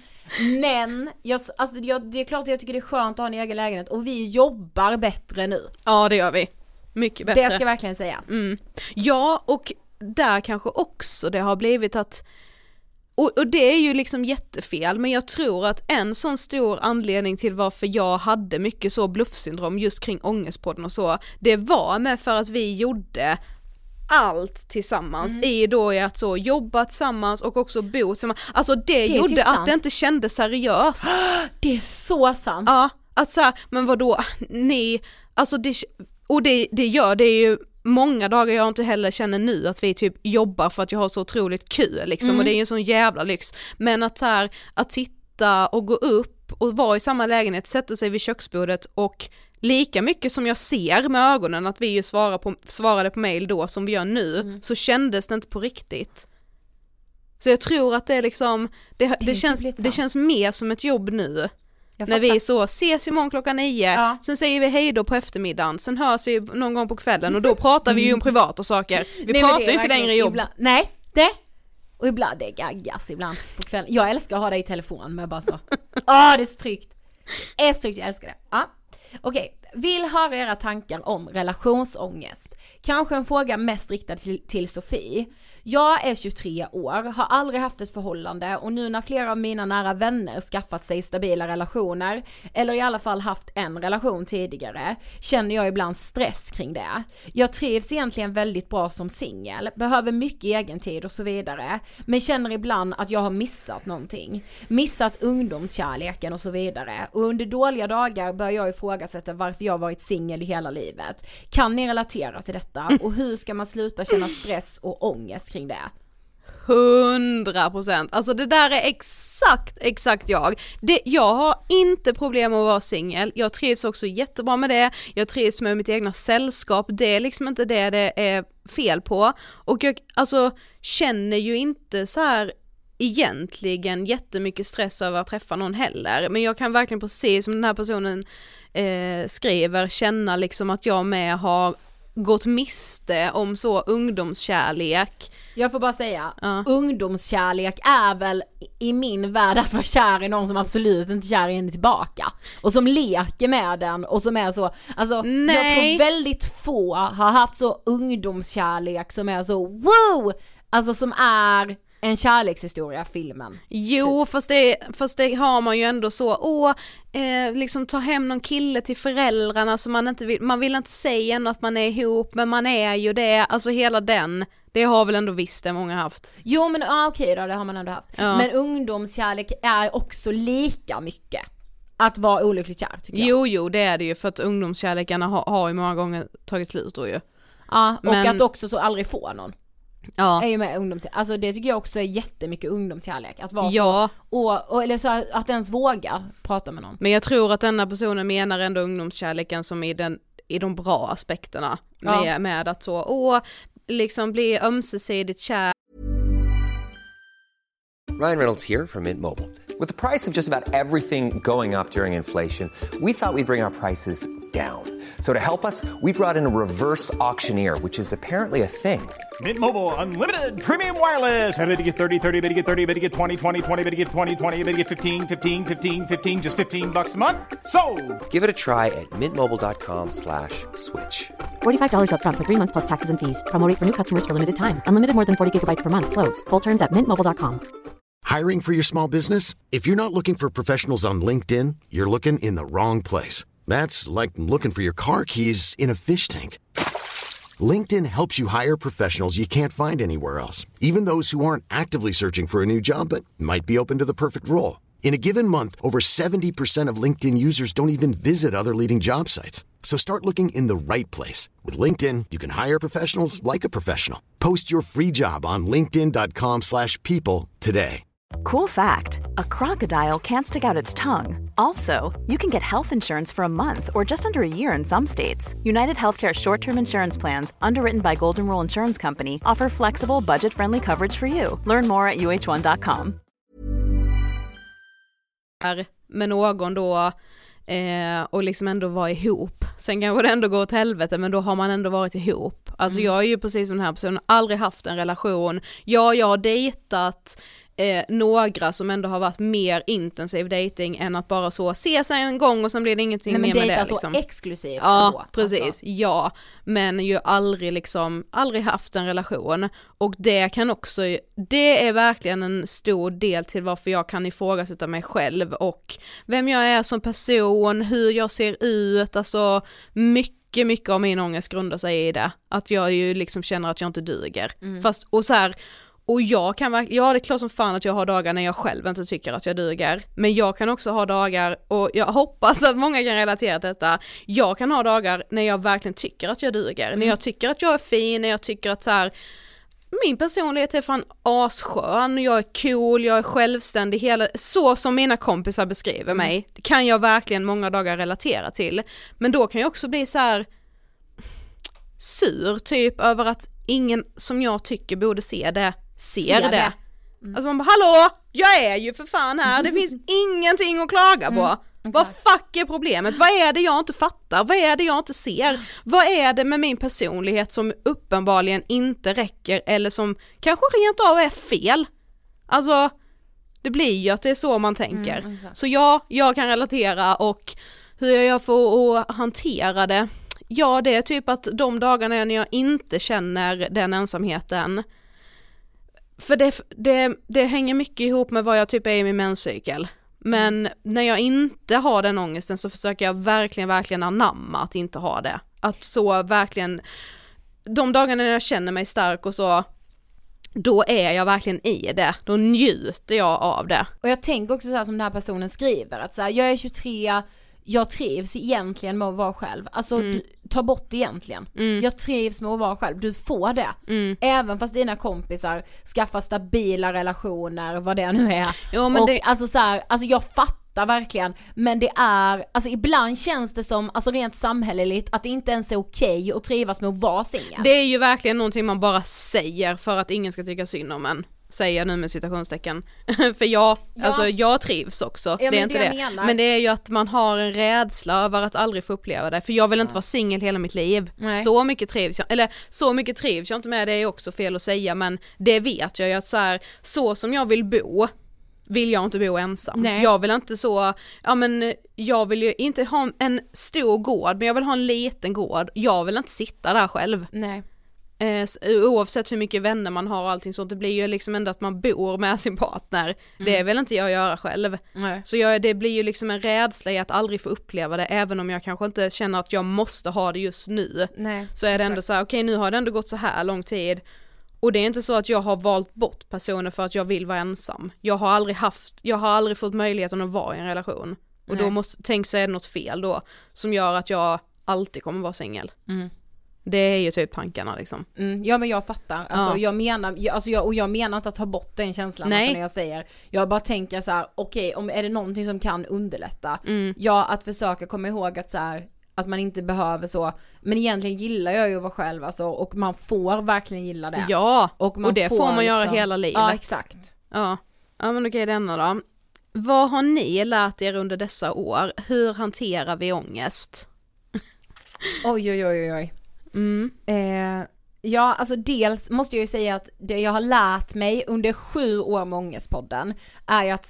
Men det är klart att jag tycker det är skönt att ha en egen lägenhet, och vi jobbar bättre nu. Ja, det gör vi. Mycket bättre. Det ska verkligen sägas. Ja, och där kanske också det har blivit att, och det är ju liksom jättefel, men jag tror att en sån stor anledning till varför jag hade mycket så bluffsyndrom just kring Ångestpodden och så, det var med för att vi gjorde allt tillsammans i att så jobba tillsammans och också bo tillsammans. Alltså det gjorde typ att det inte kändes seriöst. Det är så sant. Ja, att så här, men vadå, alltså det gör det är ju många dagar jag inte heller känner nu att vi typ jobbar för att jag har så otroligt kul liksom, och det är ju en sån jävla lyx. Men att så här, att sitta och gå upp och vara i samma lägenhet, sätta sig vid köksbordet och lika mycket som jag ser med ögonen att vi ju svarade på mejl då som vi gör nu, så kändes det inte på riktigt. Så jag tror att det är liksom det känns mer som ett jobb nu. När vi så ses imorgon 9:00, sen säger vi hej då på eftermiddagen, sen hörs vi någon gång på kvällen och då pratar vi ju om privata saker. Vi pratar ju inte längre jobb. Nej, och ibland det gaggas ibland på kvällen. Jag älskar att ha det i telefon med bara så. Det är så tryggt. Jag älskar det. Okej, vill höra era tankar om relationsångest. Kanske en fråga mest riktad till Sofie. Jag är 23 år, har aldrig haft ett förhållande, och nu när flera av mina nära vänner skaffat sig stabila relationer, eller i alla fall haft en relation tidigare, känner jag ibland stress kring det. Jag trivs egentligen väldigt bra som singel, behöver mycket egen tid och så vidare, men känner ibland att jag har missat någonting. Missat ungdomskärleken och så vidare, och under dåliga dagar börjar jag ifrågasätta varför jag varit singel i hela livet. Kan ni relatera till detta? Och hur ska man sluta känna stress och ångest kring det? 100%. Alltså det där är exakt jag. Jag har inte problem med att vara singel. Jag trivs också jättebra med det. Jag trivs med mitt egna sällskap. Det är liksom inte det är fel på. Och jag känner ju inte så här egentligen jättemycket stress över att träffa någon heller. Men jag kan verkligen, precis som den här personen skriver, känna liksom att jag med har gått miste om så ungdomskärlek. Jag får bara säga, ungdomskärlek är väl i min värld att vara kär i någon som absolut inte kär i henne tillbaka. Och som leker med den och som är så, alltså Nej. jag tror väldigt få har haft så ungdomskärlek som är så wow! Alltså som är en kärlekshistoria, filmen. Jo, fast det har man ju ändå så, liksom ta hem någon kille till föräldrarna så man vill inte säga ändå att man är ihop, men man är ju det, alltså hela det har väl ändå visst det många haft. Jo men okej då, det har man ändå haft. Ja. Men ungdomskärlek är också lika mycket att vara olyckligt kär, tycker jag. Jo, det är det ju, för att ungdomskärlekarna har ju många gånger tagit slut då ju. Ja, och att också så aldrig få någon. Ja. Är ju med alltså det tycker jag också är jättemycket ungdomskärlek att vara så, och eller så att ens våga prata med någon. Men jag tror att denna personen menar ändå ungdomskärleken som i de bra aspekterna med att så liksom bli ömsesidigt kär. Ryan Reynolds here from Mint Mobile. With the price of just about everything going up during inflation, we thought we'd bring our prices down. So to help us, we brought in a reverse auctioneer, which is apparently a thing. Mint Mobile Unlimited Premium Wireless. How to get 30, 30, bit to get 30, bit to get 20, 20, 20, bit to get 20, 20, bit to get 15, 15, 15, 15, just $15 a month? Sold! Give it a try at mintmobile.com/switch. $45 up front for 3 months plus taxes and fees. Promo rate for new customers for limited time. Unlimited more than 40 gigabytes per month. Slows full terms at mintmobile.com. Hiring for your small business? If you're not looking for professionals on LinkedIn, you're looking in the wrong place. That's like looking for your car keys in a fish tank. LinkedIn helps you hire professionals you can't find anywhere else, even those who aren't actively searching for a new job but might be open to the perfect role. In a given month, over 70% of LinkedIn users don't even visit other leading job sites. So start looking in the right place. With LinkedIn, you can hire professionals like a professional. Post your free job on linkedin.com/people today. Cool fact, a crocodile can't stick out its tongue. Also, you can get health insurance for a month or just under a year in some states. United Healthcare short-term insurance plans, underwritten by Golden Rule Insurance Company, offer flexible, budget-friendly coverage for you. Learn more at uh1.com. Med någon då och liksom ändå vara ihop. Sen kanske det ändå går åt helvete, men då har man ändå varit ihop. Alltså jag är ju precis som den här personen, aldrig haft en relation. Jag har dejtat några som ändå har varit mer intensiv dating än att bara så se sig en gång och sen blir det ingenting mer med det. Liksom. Så exklusivt. Ja, ändå. precis. Alltså. Ja, men ju aldrig haft en relation. Och det kan också, det är verkligen en stor del till varför jag kan ifrågasätta mig själv och vem jag är som person, hur jag ser ut, alltså mycket av min ångest grundar sig i det. Att jag ju liksom känner att jag inte duger. Fast, och så här, och jag kan det är klart som fan att jag har dagar när jag själv inte tycker att jag duger. Men jag kan också ha dagar, och jag hoppas att många kan relatera till detta. Jag kan ha dagar när jag verkligen tycker att jag duger. När jag tycker att jag är fin, när jag tycker att så här, min personlighet är fan asskön, jag är cool, jag är självständig, så som mina kompisar beskriver mig. Det kan jag verkligen många dagar relatera till. Men då kan jag också bli så här sur typ över att ingen som jag tycker borde se det ser det. Alltså man bara, hallå, jag är ju för fan här, det finns ingenting att klaga på. Vad fuck är problemet? Vad är det jag inte fattar? Vad är det jag inte ser? Vad är det med min personlighet som uppenbarligen inte räcker eller som kanske rent av är fel? Alltså, det blir ju att det är så man tänker. Så jag kan relatera, och hur jag gör för att hantera det. Ja, det är typ att de dagarna när jag inte känner den ensamheten, för det hänger mycket ihop med vad jag typ är i min menscykel. Men när jag inte har den ångesten så försöker jag verkligen anamma att inte ha det. Att så verkligen, de dagarna när jag känner mig stark och så, då är jag verkligen i det. Då njuter jag av det. Och jag tänker också så här som den här personen skriver, att så här, jag är 23, jag trivs egentligen med att vara själv. Alltså ta bort det egentligen. Jag trivs med att vara själv. Du får det. Även fast dina kompisar skaffar stabila relationer, vad det nu är. Jo, men och alltså så här, alltså jag fattar verkligen, men det är, alltså ibland känns det som, alltså rent samhälleligt, att det inte ens är okej att trivas med att vara singel. Det är ju verkligen någonting man bara säger för att ingen ska tycka synd om en. säger jag nu med citationstecken. För alltså jag trivs också, det är inte det. Men det är ju att man har en rädsla över att aldrig få uppleva det. För jag vill inte vara singel hela mitt liv. Nej. Så mycket trivs jag inte med, det är också fel att säga, men det vet jag ju att så som jag vill bo, vill jag inte bo ensam. Nej. Jag vill inte jag vill ju inte ha en stor gård, men jag vill ha en liten gård. Jag vill inte sitta där själv. Nej. Oavsett hur mycket vänner man har och allting sånt, det blir ju liksom ändå att man bor med sin partner. Det vill inte jag göra själv. Nej. Så det blir ju liksom en rädsla i att aldrig få uppleva det, även om jag kanske inte känner att jag måste ha det just nu. Nej. Så är det ändå okej, nu har det ändå gått så här lång tid. Och det är inte så att jag har valt bort personer för att jag vill vara ensam. Jag har aldrig fått möjligheten att vara i en relation. Och då tänk så är det något fel då som gör att jag alltid kommer vara singel. Det är ju typ tankarna liksom. Ja, men jag fattar. Alltså, jag menar inte att ta bort den känslan när jag säger. Jag bara tänker så här: okej, om är det någonting som kan underlätta. Att försöka komma ihåg att så här, att man inte behöver så. Men egentligen gillar jag ju att vara själv alltså, och man får verkligen gilla det. Ja, och det får man göra hela livet. Ja, exakt. Ja men okej, denna då. Vad har ni lärt er under dessa år? Hur hanterar vi ångest? Oj. Ja, alltså dels måste jag ju säga att det jag har lärt mig under 7 år med Ångestpodden är ju att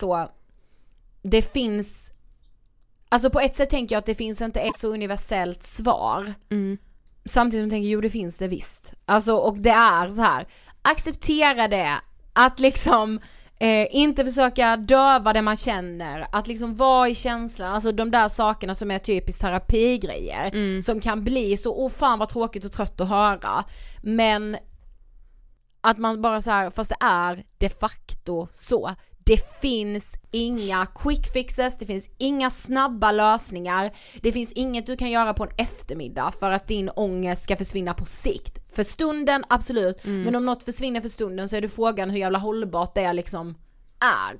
det finns, alltså på ett sätt tänker jag att det finns inte ett så universellt svar. Samtidigt som jag tänker, det finns det visst. Alltså, och det är så här, acceptera det, att liksom inte försöka döva det man känner, att liksom vara i känslan, alltså de där sakerna som är typiskt terapigrejer som kan bli så, fan vad tråkigt och trött att höra, men att man bara så här, fast det är de facto så. Det finns inga quick fixes, det finns inga snabba lösningar, det finns inget du kan göra på en eftermiddag för att din ångest ska försvinna på sikt. För stunden, absolut, men om något försvinner för stunden så är det frågan hur jävla hållbart det liksom är.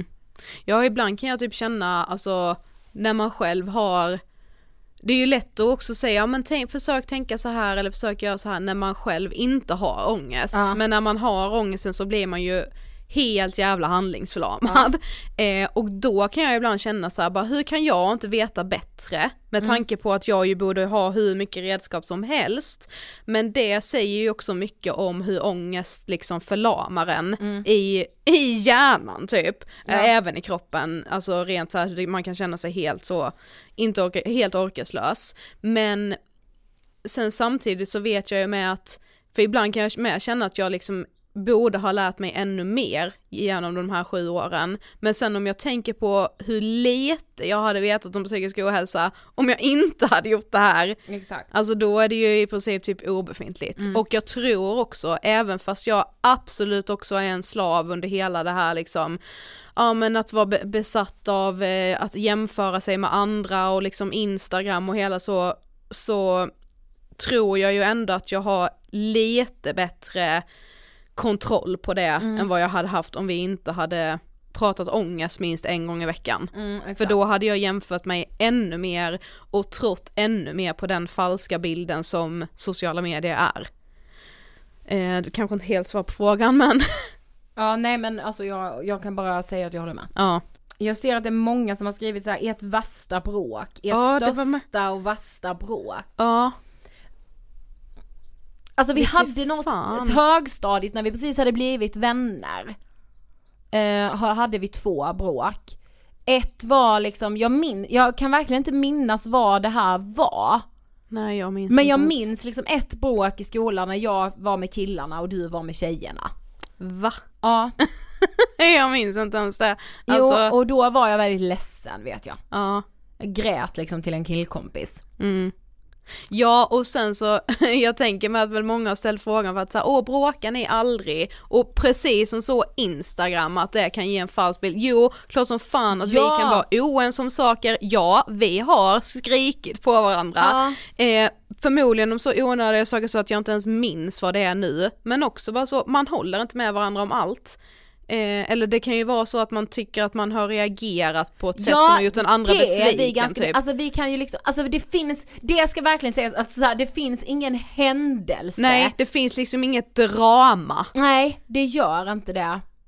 Ja, ibland kan jag typ känna, alltså när man själv har, det är ju lätt att också säga, men försök tänka så här eller försök göra så här när man själv inte har ångest. Men när man har ångesten så blir man ju helt jävla handlingsförlamad. Och då kan jag ibland känna så här, bara, hur kan jag inte veta bättre med tanke på att jag ju borde ha hur mycket redskap som helst. Men det säger ju också mycket om hur ångest liksom förlamar en i hjärnan typ. Även i kroppen, alltså rent så här, man kan känna sig helt så helt orkeslös. Men sen samtidigt så vet jag ju med att, för ibland kan jag med känna att jag liksom borde ha lärt mig ännu mer genom de här 7 åren. Men sen om jag tänker på hur lite jag hade vetat om psykisk ohälsa om jag inte hade gjort det här. Exakt. Alltså då är det ju i princip typ obefintligt. Och jag tror också, även fast jag absolut också är en slav under hela det här liksom, men att vara besatt av att jämföra sig med andra och liksom Instagram och hela så tror jag ju ändå att jag har lite bättre kontroll på det än vad jag hade haft om vi inte hade pratat ångest minst en gång i veckan. För då hade jag jämfört mig ännu mer och trott ännu mer på den falska bilden som sociala medier är. Du kanske inte helt svar på frågan, men ja, nej, men alltså jag kan bara säga att jag håller med. Ja. Jag ser att det är många som har skrivit så här, ert värsta bråk, största och värsta bråk. Ja. Alltså vi hade något högstadiet när vi precis hade blivit vänner. Hade vi 2 bråk. Ett var liksom, jag kan verkligen inte minnas vad det här var. Nej, jag minns. Men jag minns liksom ett bråk i skolan när jag var med killarna och du var med tjejerna. Va? Ja. Jag minns inte ens det. Alltså... Jo, och då var jag väldigt ledsen, vet jag. Ja. Jag grät liksom till en killkompis. Ja, och sen så jag tänker mig att väl många har ställt frågan för att säga, bråkar ni aldrig? Och precis som så Instagram, att det kan ge en falsk bild. Jo, klart som fan att vi kan vara oense om saker. Ja, vi har skrikit på varandra. Förmodligen om så onödiga saker så att jag inte ens minns vad det är nu. Men också bara så, man håller inte med varandra om allt. Eller det kan ju vara så att man tycker att man har reagerat på ett sätt som har gjort den andra besviken typ. Alltså vi kan ju liksom, alltså det ska verkligen sägas att så här, det finns ingen händelse. Nej, det finns liksom inget drama. Nej, det gör inte det.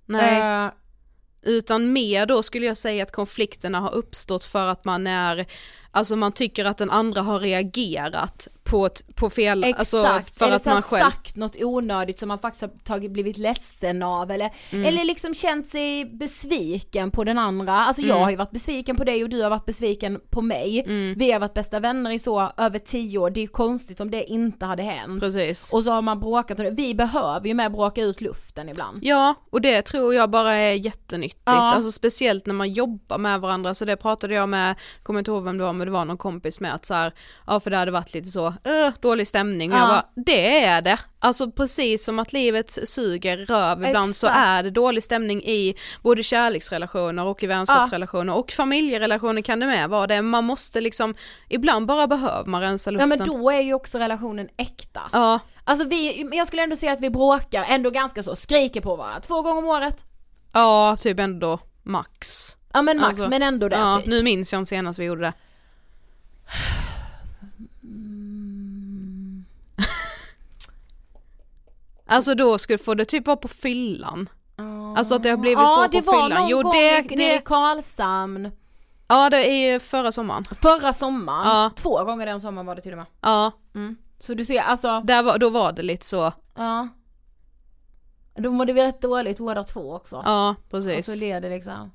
Nej. Utan mer då skulle jag säga att konflikterna har uppstått för att man tycker att den andra har reagerat på fel. Exakt, alltså för eller att man själv sagt något onödigt som man faktiskt har blivit ledsen av eller liksom känt sig besviken på den andra. Alltså jag har ju varit besviken på dig och du har varit besviken på mig. Vi har varit bästa vänner i så över 10 år. Det är ju konstigt om det inte hade hänt. Precis. Och så har man bråkat och vi behöver ju med bråka ut luften ibland. Ja, och det tror jag bara är jättenyttigt. Alltså speciellt när man jobbar med varandra. Så det pratade jag med, kommer inte ihåg vem det var, men det var någon kompis med att så här, för det hade varit lite så dålig stämning och jag bara, det är det. Alltså precis som att livet suger röv ibland. Så är det dålig stämning i både kärleksrelationer och i vänskapsrelationer och familjerelationer kan det med vara det. Man måste liksom, ibland bara behöver man rensa luften. Ja, men då är ju också relationen äkta. Ja. Alltså jag skulle ändå säga att vi bråkar ändå ganska så, skriker på varandra 2 gånger om året. Ja, typ ändå max. Ja men max, alltså, men ändå det. Ja, typ. nu minns jag senast vi gjorde det. Alltså då skulle få det typ vara på fyllan. Alltså att det har blivit så på fyllan. Ja, det var någon gång nere i Karlshamn. Ja, det är förra sommaren. Förra sommaren? 2 gånger den sommaren var det till och med. Ja. Så du ser, alltså... Då var det lite så. Ja. Då var det rätt dåligt båda 2 också. Ja, precis. Och så leder liksom.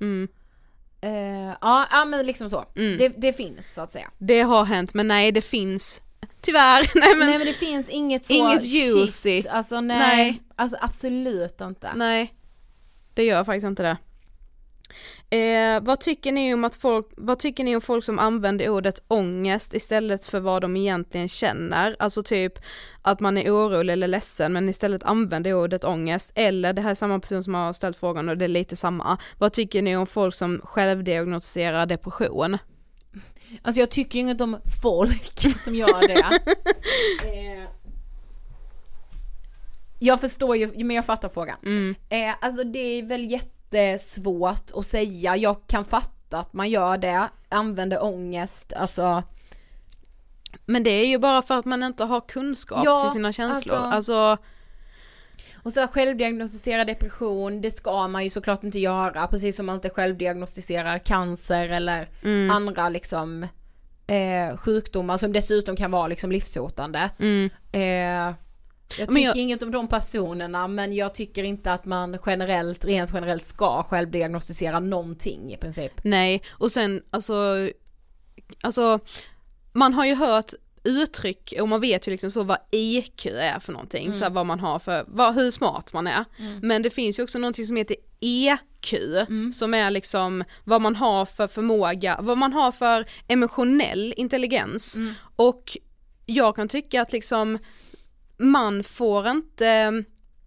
Ja, men liksom så. Det finns så att säga. Det har hänt, men nej, det finns... Tyvärr. Nej men det finns inget juicy. Shit. Alltså nej. Alltså absolut inte. Nej. Det gör faktiskt inte det. Vad tycker ni om folk som använder ordet ångest istället för vad de egentligen känner? Alltså typ att man är orolig eller ledsen men istället använder ordet ångest. Eller det här är samma person som har ställt frågan och det är lite samma. Vad tycker ni om folk som självdiagnostiserar depression? Alltså jag tycker inget om folk som gör det. Jag förstår ju, men jag fattar frågan. Alltså det är väl jättesvårt att säga. Jag kan fatta att man gör det, använder ångest, alltså. Men det är ju bara för att man inte har kunskap till sina känslor. Alltså och så självdiagnostisera depression, det ska man ju såklart inte göra, precis som man inte självdiagnostiserar cancer eller andra liksom sjukdomar som dessutom kan vara liksom livshotande. Jag tycker inget om de personerna, men jag tycker inte att man rent generellt ska självdiagnostisera någonting i princip. Nej, och sen alltså man har ju hört uttryck och man vet ju liksom så vad IQ är för någonting, så här, vad man har för hur smart man är. Men det finns ju också någonting som heter EQ som är liksom vad man har för förmåga, vad man har för emotionell intelligens. Och jag kan tycka att liksom man får inte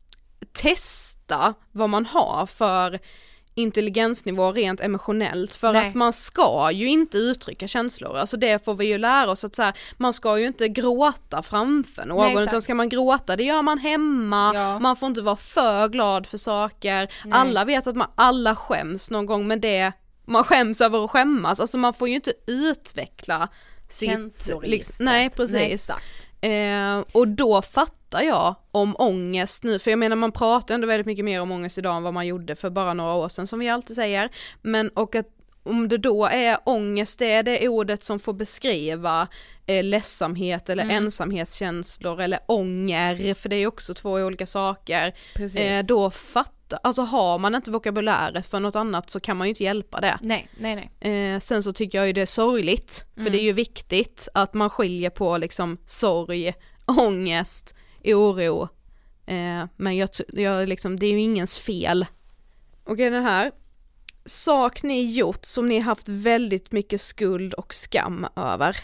testa vad man har för intelligensnivå rent emotionellt för att man ska ju inte uttrycka känslor, alltså det får vi ju lära oss att så här, man ska ju inte gråta framför någon, utan ska man gråta, det gör man hemma, man får inte vara för glad för saker. Alla vet att alla skäms någon gång, men man skäms över att skämmas, alltså man får ju inte utveckla känslor liksom, nej precis. Och då fattar jag om ångest nu, för jag menar man pratar ändå väldigt mycket mer om ångest idag än vad man gjorde för bara några år sedan, som vi alltid säger, men och att om det då är ångest, det är det ordet som får beskriva ledsamhet eller ensamhetskänslor eller ånger, för det är också 2 olika saker. Då alltså har man inte vokabuläret för något annat så kan man ju inte hjälpa det. Nej. Sen så tycker jag ju det är sorgligt, för det är ju viktigt att man skiljer på liksom sorg, ångest, oro. Men jag liksom, det är ju ingens fel. Okej, den här. Sak ni gjort som ni haft väldigt mycket skuld och skam över?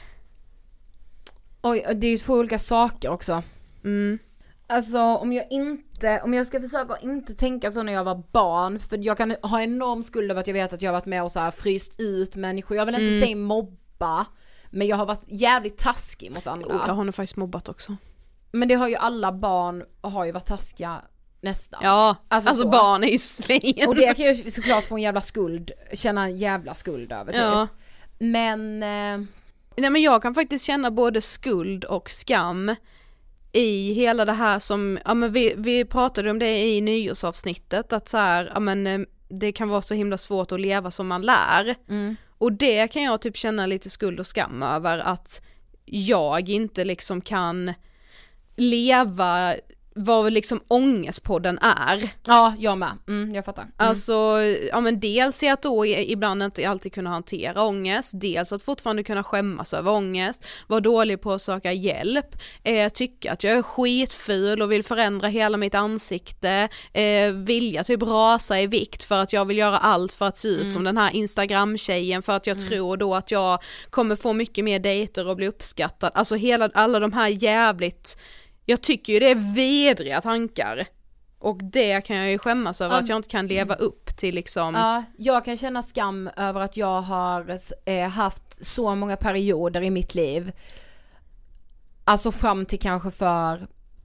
Oj, det är ju 2 olika saker också. Alltså om jag ska försöka inte tänka så när jag var barn, för jag kan ha enorm skuld över att jag vet att jag har varit med och så här fryst ut människor. Jag vill inte säga mobba, men jag har varit jävligt taskig mot andra. Jag har nog faktiskt mobbat också. Men det har ju alla barn, har ju varit taskiga nästan. Ja, alltså barn är ju svin. Och det kan ju såklart få känna en jävla skuld över typ. Ja. Men nej, men jag kan faktiskt känna både skuld och skam i hela det här som, ja men vi pratade om det i nyårsavsnittet, att så här, ja men det kan vara så himla svårt att leva som man lär. Och det kan jag typ känna lite skuld och skam över, att jag inte liksom kan leva vad liksom ångestpodden är. Ja, jag med. Jag fattar. Alltså, ja men dels är att då ibland inte alltid kunna hantera ångest, dels att fortfarande kunna skämmas över ångest, vara dålig på att söka hjälp, tycka att jag är skitful och vill förändra hela mitt ansikte, vilja typ rasa i vikt för att jag vill göra allt för att se ut som den här Instagram-tjejen, för att jag tror då att jag kommer få mycket mer dejter och bli uppskattad. Alltså alla de här jävligt, jag tycker ju det är vidriga tankar. Och det kan jag ju skämmas över, att jag inte kan leva upp till liksom. Ja, jag kan känna skam över att jag har haft så många perioder i mitt liv. Alltså fram till kanske för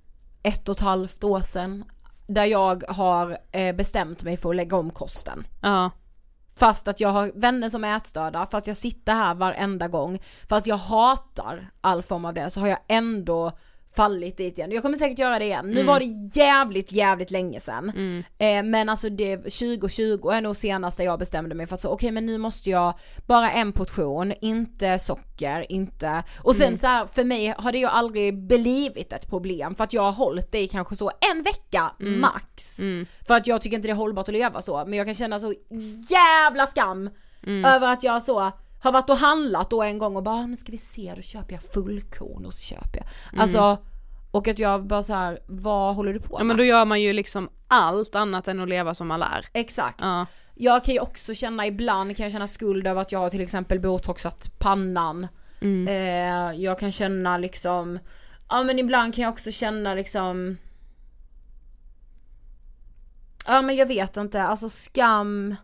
1,5 år sedan. Där jag har bestämt mig för att lägga om kosten. Ja. Fast att jag har vänner som är ätstörda, fast jag sitter här varenda gång. Fast jag hatar all form av det, så har jag ändå fallit dit igen. Jag kommer säkert göra det igen. Nu var det jävligt länge sedan. Men alltså det 2020 är nog senast jag bestämde mig för att så okej, men nu måste jag bara en portion, inte socker, inte. Och sen så här, för mig har det ju aldrig blivit ett problem, för att jag har hållit det i kanske så en vecka max. För att jag tycker inte det är hållbart att leva så. Men jag kan känna så jävla skam över att jag så har varit och handlat då en gång och bara, nu ska vi se, då köper jag fullkorn och så köper jag. Alltså, och att jag bara så här, vad håller du på med? Ja, men då gör man ju liksom allt annat än att leva som man lär. Exakt. Ja. Jag kan ju också känna, ibland kan jag känna skuld över att jag har till exempel botoxat pannan. Jag kan känna liksom, ja men ibland kan jag också känna liksom, ja men jag vet inte, alltså skam.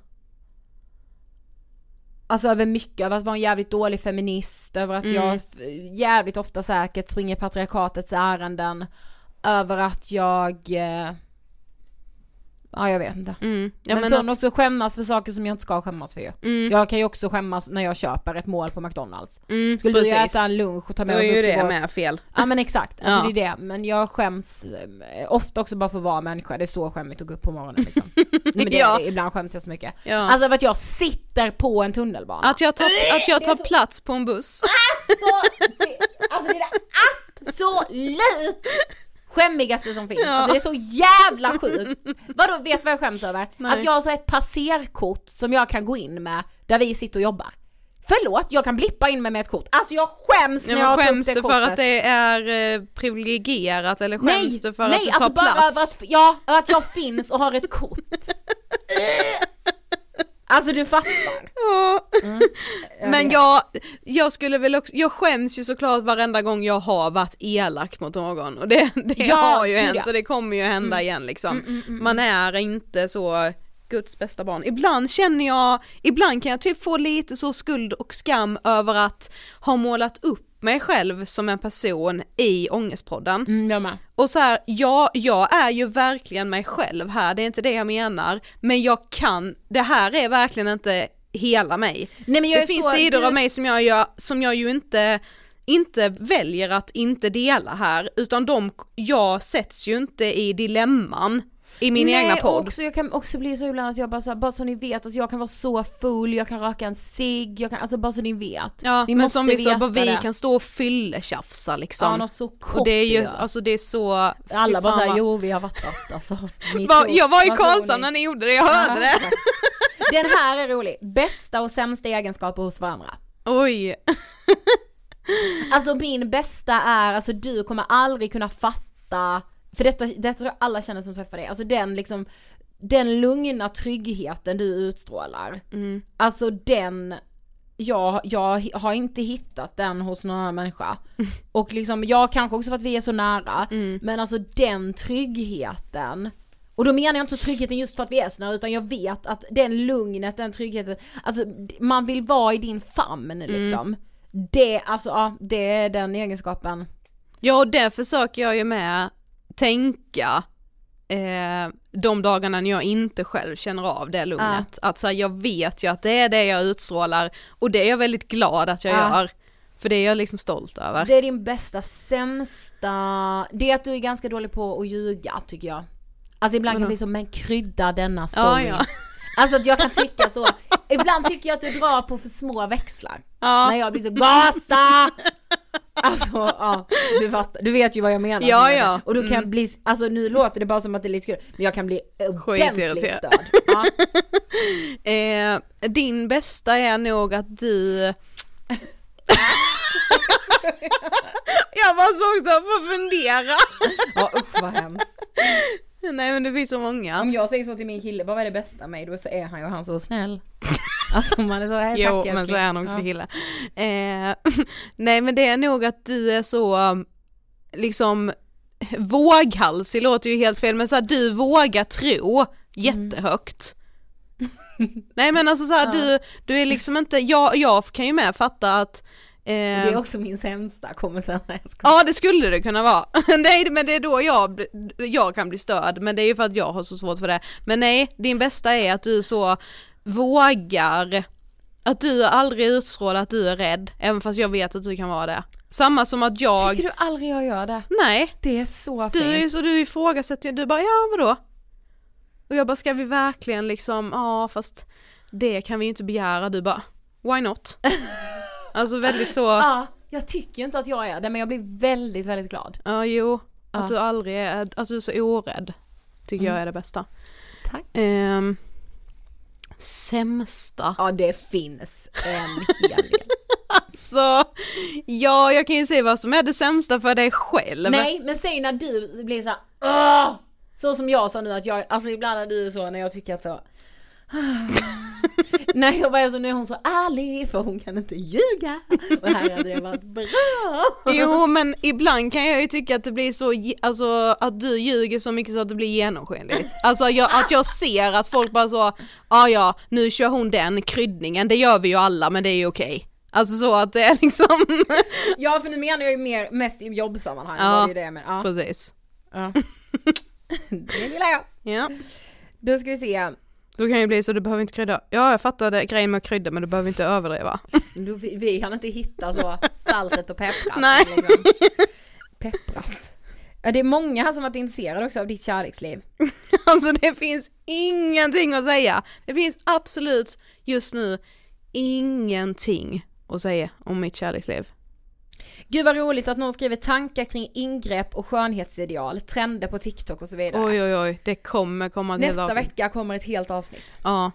Alltså över mycket, över att vara en jävligt dålig feminist, över att jag jävligt ofta säkert springer patriarkatets ärenden, över att jag ja, jag vet inte. Ja, men så också skämmas för saker som jag inte ska skämmas för. Jag kan ju också skämmas när jag köper ett mål på McDonalds. Skulle du äta en lunch och ta med oss upp till det med fel. Ja men exakt, alltså det är det. Men jag skäms ofta också bara för att vara människa. Det är så skämmigt att gå upp på morgonen liksom. Men ibland skäms jag så mycket. Alltså för att jag sitter på en tunnelbana. Att jag tar plats på en buss. Alltså det är absolut skämmigaste som finns. Alltså det är så jävla sjukt. Vadå, vet vad jag skäms över? Nej. Att jag har så ett passerkort som jag kan gå in med där vi sitter och jobbar. Förlåt, jag kan blippa in med ett kort. Alltså jag skäms när jag tar upp det kortet. Skäms du för att det är privilegierat, eller skäms du för att du tar alltså plats? Nej, alltså att jag finns och har ett kort. Alltså du fattar. Men jag skulle väl också, jag skäms ju såklart varenda gång jag har varit elak mot någon, och det har ju hänt och det kommer ju hända igen liksom. Man är inte så Guds bästa barn. Ibland kan jag typ få lite så skuld och skam över att ha målat upp mig själv som en person i Ångestpodden. Och så här, jag är ju verkligen mig själv här, det är inte det jag menar, men det här är verkligen inte hela mig. Nej, men det finns sidor av mig som jag ju inte väljer att inte dela här, utan jag sätts ju inte i dilemman i min egna podd. Också, jag kan också bli så ibland att jag bara så ni vet, alltså jag kan vara så full, jag kan röka en cigg, alltså bara så ni vet. Ja, ni men som vi sa, vi kan stå och fylletjafsa liksom. Ja, något så kort. Och det är ju, alltså det är så. Alla bara såhär, jo vi har varit alltså, jag var i Karlshamn när ni gjorde det, jag hörde det. Den här är rolig. Bästa och sämsta egenskaper hos varandra. Oj. Alltså min bästa är, alltså du kommer aldrig kunna fatta. För detta tror jag alla känner som träffar dig. Alltså den lugna tryggheten du utstrålar. Alltså jag har inte hittat den hos någon annan människa. Och liksom, jag kanske också för att vi är så nära. Men alltså den tryggheten. Och då menar jag inte tryggheten just för att vi är så nära, utan jag vet att den lugnet, den tryggheten, alltså man vill vara i din famn liksom. Det är den egenskapen. Ja, och det försöker jag ju med tänka de dagarna när jag inte själv känner av det lugnet. Att så här, jag vet ju att det är det jag utstrålar, och det är jag väldigt glad att jag gör. För det är jag liksom stolt över. Det är din bästa, sämsta... Det är att du är ganska dålig på att ljuga, tycker jag. Alltså ibland kan det bli så, men krydda denna story. Ja. Alltså att jag kan tycka så. Ibland tycker jag att du drar på för små växlar. När jag blir så, gasa! Alltså, ja, du vet ju vad jag menar. Ja. Och du kan bli, alltså nu låter det bara som att det är lite kul, men jag kan bli ordentligt störd. Ja. Din bästa är nog att du... Jag bara såg så för att fundera. Ja, vad hemskt. Nej, men det finns så många. Om jag säger så till min kille, vad är det bästa med mig? Då så är han ju han så snäll. Alltså man är så här, jo, men så är han också kille. Nej, men det är nog att du är så liksom våghalsig, låter ju helt fel, men så här, du vågar tro jättehögt. Nej, men alltså så här, du är liksom inte, jag kan ju med fatta att det är också min sämsta, kommer sen. Ja, det skulle det kunna vara. Nej, men det är då jag kan bli störd, men det är ju för att jag har så svårt för det. Men nej, din bästa är att du så vågar, att du aldrig utstrålar att du är rädd, även fast jag vet att du kan vara det. Samma som att jag... Tycker du aldrig jag gör det? Nej. Det är så fint. Du är så, du ifrågasätter, du bara, ja vadå? Och jag bara, ska vi verkligen liksom, ja fast det kan vi inte begära. Du bara, why not? Alltså väldigt så... Ja, jag tycker inte att jag är det, men jag blir väldigt, väldigt glad. Ja, jo. Att du aldrig är, att du är så orädd, tycker jag är det bästa. Tack. Sämsta. Ja, det finns en hel del. Alltså, ja, jag kan ju säga vad som är det sämsta för dig själv. Nej, men säg när du blir så här, så som jag sa nu, att jag, alltså ibland när du är så, när jag tycker att så när jag var så, nu är hon så ärlig, för hon kan inte ljuga. Och här hade det varit bra. Jo, men ibland kan jag ju tycka att det blir så, alltså att du ljuger så mycket så att det blir genomskinligt. Alltså att jag ser att folk bara så, ja, nu kör hon den kryddningen, det gör vi ju alla, men det är ju okej. Alltså så att det är liksom... Ja, för nu menar jag ju mest i jobbsammanhang. Ja, det är det, men, ja. Precis. Ja. Det gillar jag. Ja. Då ska vi se. Då kan ju bli så, du behöver inte krydda. Ja, jag fattade grejen med att krydda, men du behöver inte överdriva. Vi kan inte hitta så saltet och pepprat. Nej. Pepprat. Ja, det är många här som varit intresserade också av ditt kärleksliv. Alltså det finns ingenting att säga. Det finns absolut just nu ingenting att säga om mitt kärleksliv. Gud vad roligt att någon skriver tankar kring ingrepp och skönhetsideal, trender på TikTok och så vidare. Oj, det kommer komma ett nästa vecka kommer ett helt avsnitt. Ja.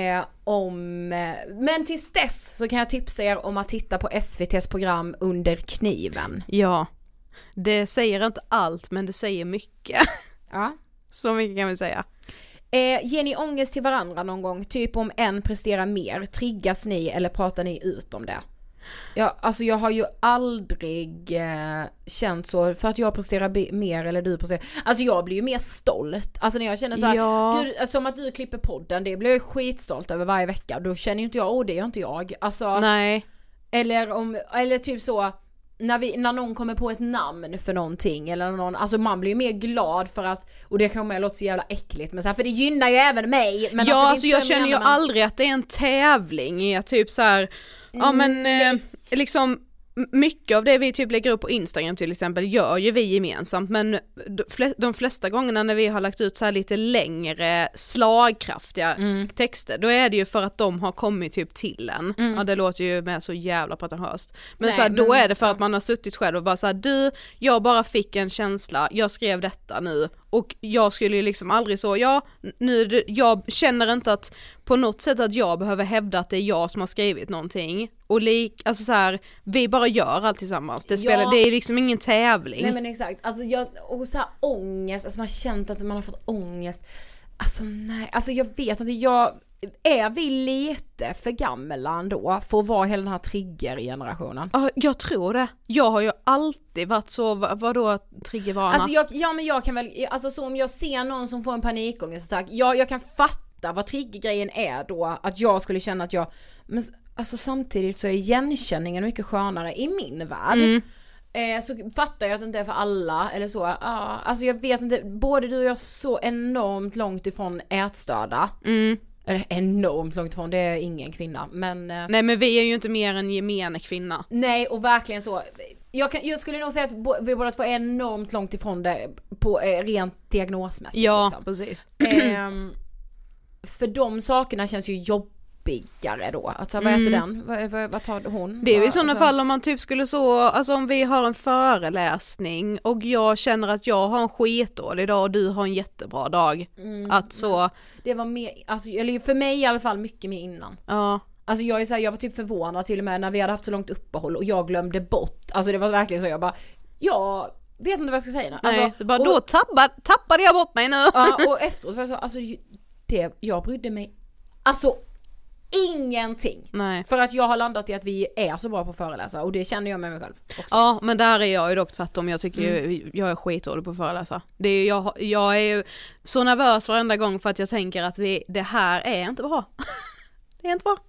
Men tills dess så kan jag tipsa er om att titta på SVT:s program Under kniven. Ja. Det säger inte allt, men det säger mycket. Ja. Så mycket kan vi säga. Ger ni ångest till varandra någon gång? Typ om en presterar mer, triggas ni eller pratar ni ut om det? Alltså jag har ju aldrig känt så för att jag presterar mer eller du presterar. Alltså jag blir ju mer stolt. Alltså när jag känner så här, gud, som att du klipper podden, det blir jag skitstolt över varje vecka. Då känner ju inte jag, det gör inte jag. Alltså, nej. Eller typ så när någon kommer på ett namn för någonting eller någon, alltså man blir ju mer glad för att, och det kan man låta så jävla äckligt, men så här, för det gynnar ju även mig. Men ja, alltså jag känner ju aldrig att det är en tävling i att typ så här, ja men liksom mycket av det vi typ lägger upp på Instagram till exempel gör ju vi gemensamt, men de flesta gångerna när vi har lagt ut så här lite längre slagkraftiga texter, då är det ju för att de har kommit typ till en. Ja, det låter ju med så jävla pretentiöst. Men nej, så här, då är det för att man har suttit själv och bara så här, jag bara fick en känsla, jag skrev detta nu, och jag skulle ju liksom aldrig så, jag känner inte att på något sätt att jag behöver hävda att det är jag som har skrivit någonting, och alltså så här, vi bara gör allt tillsammans. Det är liksom ingen tävling. Nej men exakt, alltså och så här ångest, alltså man har känt att man har fått ångest. Alltså nej, alltså jag vet inte, är vi lite för gamla ändå för att vara hela den här triggergenerationen? Ja, jag tror det. Jag har ju alltid varit så, vadå triggervana? Alltså men jag kan väl, alltså så om jag ser någon som får en panikångest så jag kan fatta vad triggergrejen är då, att jag skulle känna att men alltså samtidigt så är igenkänningen mycket skönare i min värld. Så fattar jag att det inte är för alla eller så. Alltså jag vet inte, både du och jag är så enormt långt ifrån ätstörda. Eller enormt långt ifrån, det är ingen kvinna. Men, nej, men vi är ju inte mer än gemene kvinna. Nej, och verkligen så. Jag skulle nog säga att vi båda två är enormt långt ifrån det på rent diagnosmässigt. Ja, liksom. precis. För de sakerna känns ju jobbigare då. Alltså, vad heter den? Vad tar hon? Det är ju i sådana fall om man typ skulle alltså om vi har en föreläsning och jag känner att jag har en skitdålig dag och du har en jättebra dag. Att så... Det var mer, alltså, eller för mig i alla fall mycket mer innan. Ja. Alltså jag var typ förvånad till och med när vi hade haft så långt uppehåll och jag glömde bort. Alltså det var verkligen så, jag bara, jag vet inte vad jag ska säga. Alltså, nej, bara, då tappade jag bort mig nu. Ja, och efteråt var jag så, alltså jag brydde mig alltså ingenting. Nej. För att jag har landat i att vi är så bra på att föreläsa och det känner jag med mig själv också. Ja, men där är jag ju dock tvärtom. Jag tycker jag är skitdålig på att föreläsa. Det är jag är ju så nervös varenda gång för att jag tänker att det här är inte bra. Det är inte bra.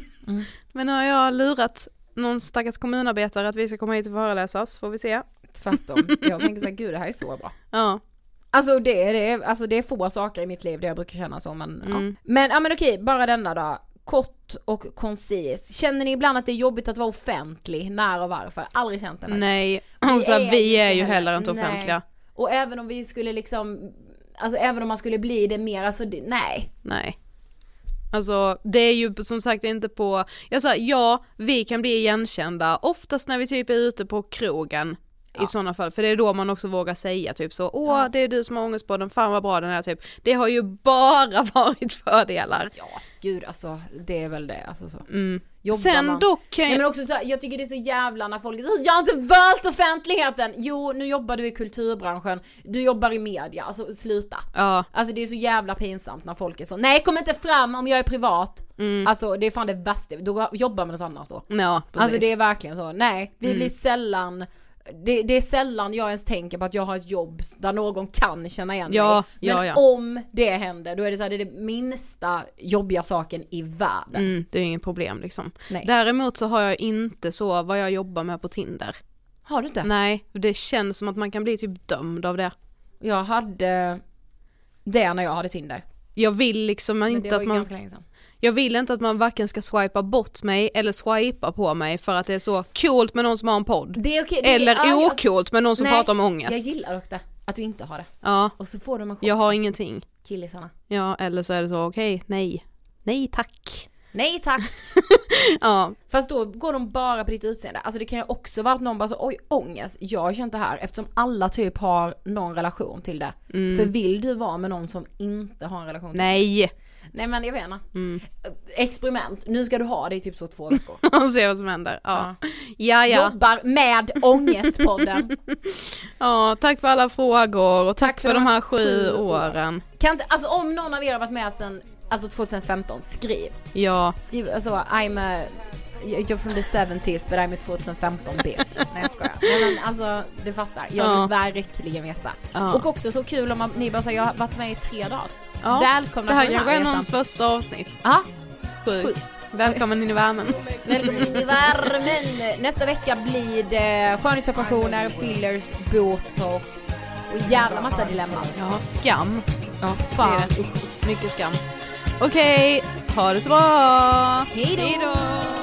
Men nu har jag lurat någon stackars kommunarbetare att vi ska komma hit och föreläsas, får vi se. Tvärtom. Jag tänker så här, gud det här är så bra. Ja. Alltså det är få saker i mitt liv där jag brukar känna så, men ja. Men okej, bara denna då. Kort och koncis. Känner ni ibland att det är jobbigt att vara offentlig? När och varför? Aldrig känt det. Nej, vi är ju heller inte offentliga. Nej. Och även om vi skulle liksom, alltså även om man skulle bli det mer, alltså nej. Nej. Alltså det är ju som sagt inte på, jag sa ja, vi kan bli igenkända oftast när vi typ är ute på krogen. I sådana fall, för det är då man också vågar säga typ så, det är du som har ångest på den, fan vad bra den är typ. Det har ju bara varit fördelar. Ja, gud alltså, det är väl det, alltså så. Sen man... dock men också så här, jag tycker det är så jävla när folk säger, jag har inte valt offentligheten. Jo, nu jobbar du i kulturbranschen, du jobbar i media, alltså sluta. Ja. Alltså det är så jävla pinsamt när folk är så, nej kom inte fram om jag är privat. Alltså det är fan det värsta, då jobbar man något annat då. Ja, precis. Alltså det är verkligen så, nej, vi blir sällan... Det är sällan jag ens tänker på att jag har ett jobb där någon kan känna igen mig. Men om det händer, då är det så här, det är det minsta jobbiga saken i världen. Det är inget problem liksom. Nej. Däremot så har jag inte så vad jag jobbar med på Tinder. Har du inte? Nej, det känns som att man kan bli typ dömd av det. Jag hade det när jag hade Tinder. Jag vill liksom inte att man... ganska länge sedan. Jag vill inte att man varken ska swipa bort mig eller swipa på mig för att det är så coolt med någon som har en podd. Det är okej, eller ocoolt med någon som pratar om ångest. Jag gillar dock det, att du inte har det. Ja. Och så får de en chock. Jag har ingenting. Killisarna. Ja, eller så är det så, okej, nej. Nej tack. Nej tack. Ja. Fast då går de bara på ditt utseende. Alltså det kan ju också vara att någon bara så, oj, ångest. Jag har känt det här eftersom alla typ har någon relation till det. För vill du vara med någon som inte har en relation till Nej. Nej men jag vet inte. Experiment. Nu ska du ha det i typ så 2 veckor. Och se vad som händer. Ja. Jobbar med Ångestpodden. Ja, tack för alla frågor och tack för de här 7 åren. Kan inte, alltså om någon av er har varit med sedan 2015, skriv. Ja. Skriv, alltså you're from the 70s but I'm a 2015 bitch. Nej jag skojar. Men alltså, du fattar. Jag vill verkligen veta. Och också så kul om ni bara säger jag har varit med i 3 dagar. Ja. Välkomna. Det här kanske är någons första avsnitt. Ja. Sjukt. Välkommen in i värmen. Välkommen in i värmen. Nästa vecka blir det skönhetsoperationer, fillers, botox och jävla massa dilemman. Ja, skam. Ja, fan. Mycket skam. Okej, ha det så bra. Hej då.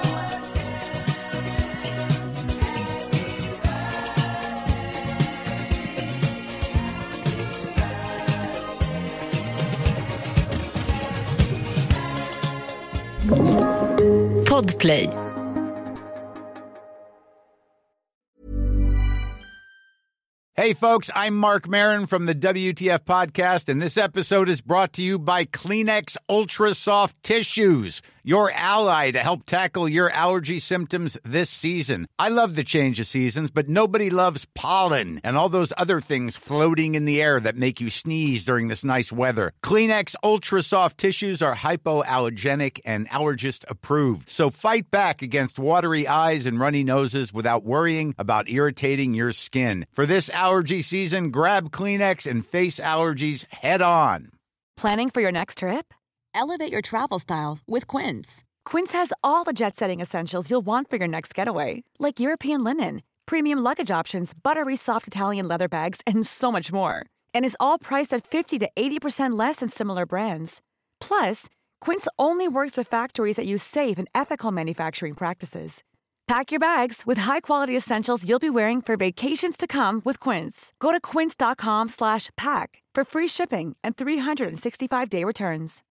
Podplay. Hey, folks, I'm Mark Maron from the WTF Podcast, and this episode is brought to you by Kleenex Ultra Soft Tissues, your ally to help tackle your allergy symptoms this season. I love the change of seasons, but nobody loves pollen and all those other things floating in the air that make you sneeze during this nice weather. Kleenex Ultra Soft Tissues are hypoallergenic and allergist approved, so fight back against watery eyes and runny noses without worrying about irritating your skin. For this allergy season, grab Kleenex and face allergies head on. Planning for your next trip? Elevate your travel style with Quince. Quince has all the jet-setting essentials you'll want for your next getaway, like European linen, premium luggage options, buttery soft Italian leather bags, and so much more. And is all priced at 50 to 80% less than similar brands. Plus, Quince only works with factories that use safe and ethical manufacturing practices. Pack your bags with high-quality essentials you'll be wearing for vacations to come with Quince. Go to quince.com/pack for free shipping and 365-day returns.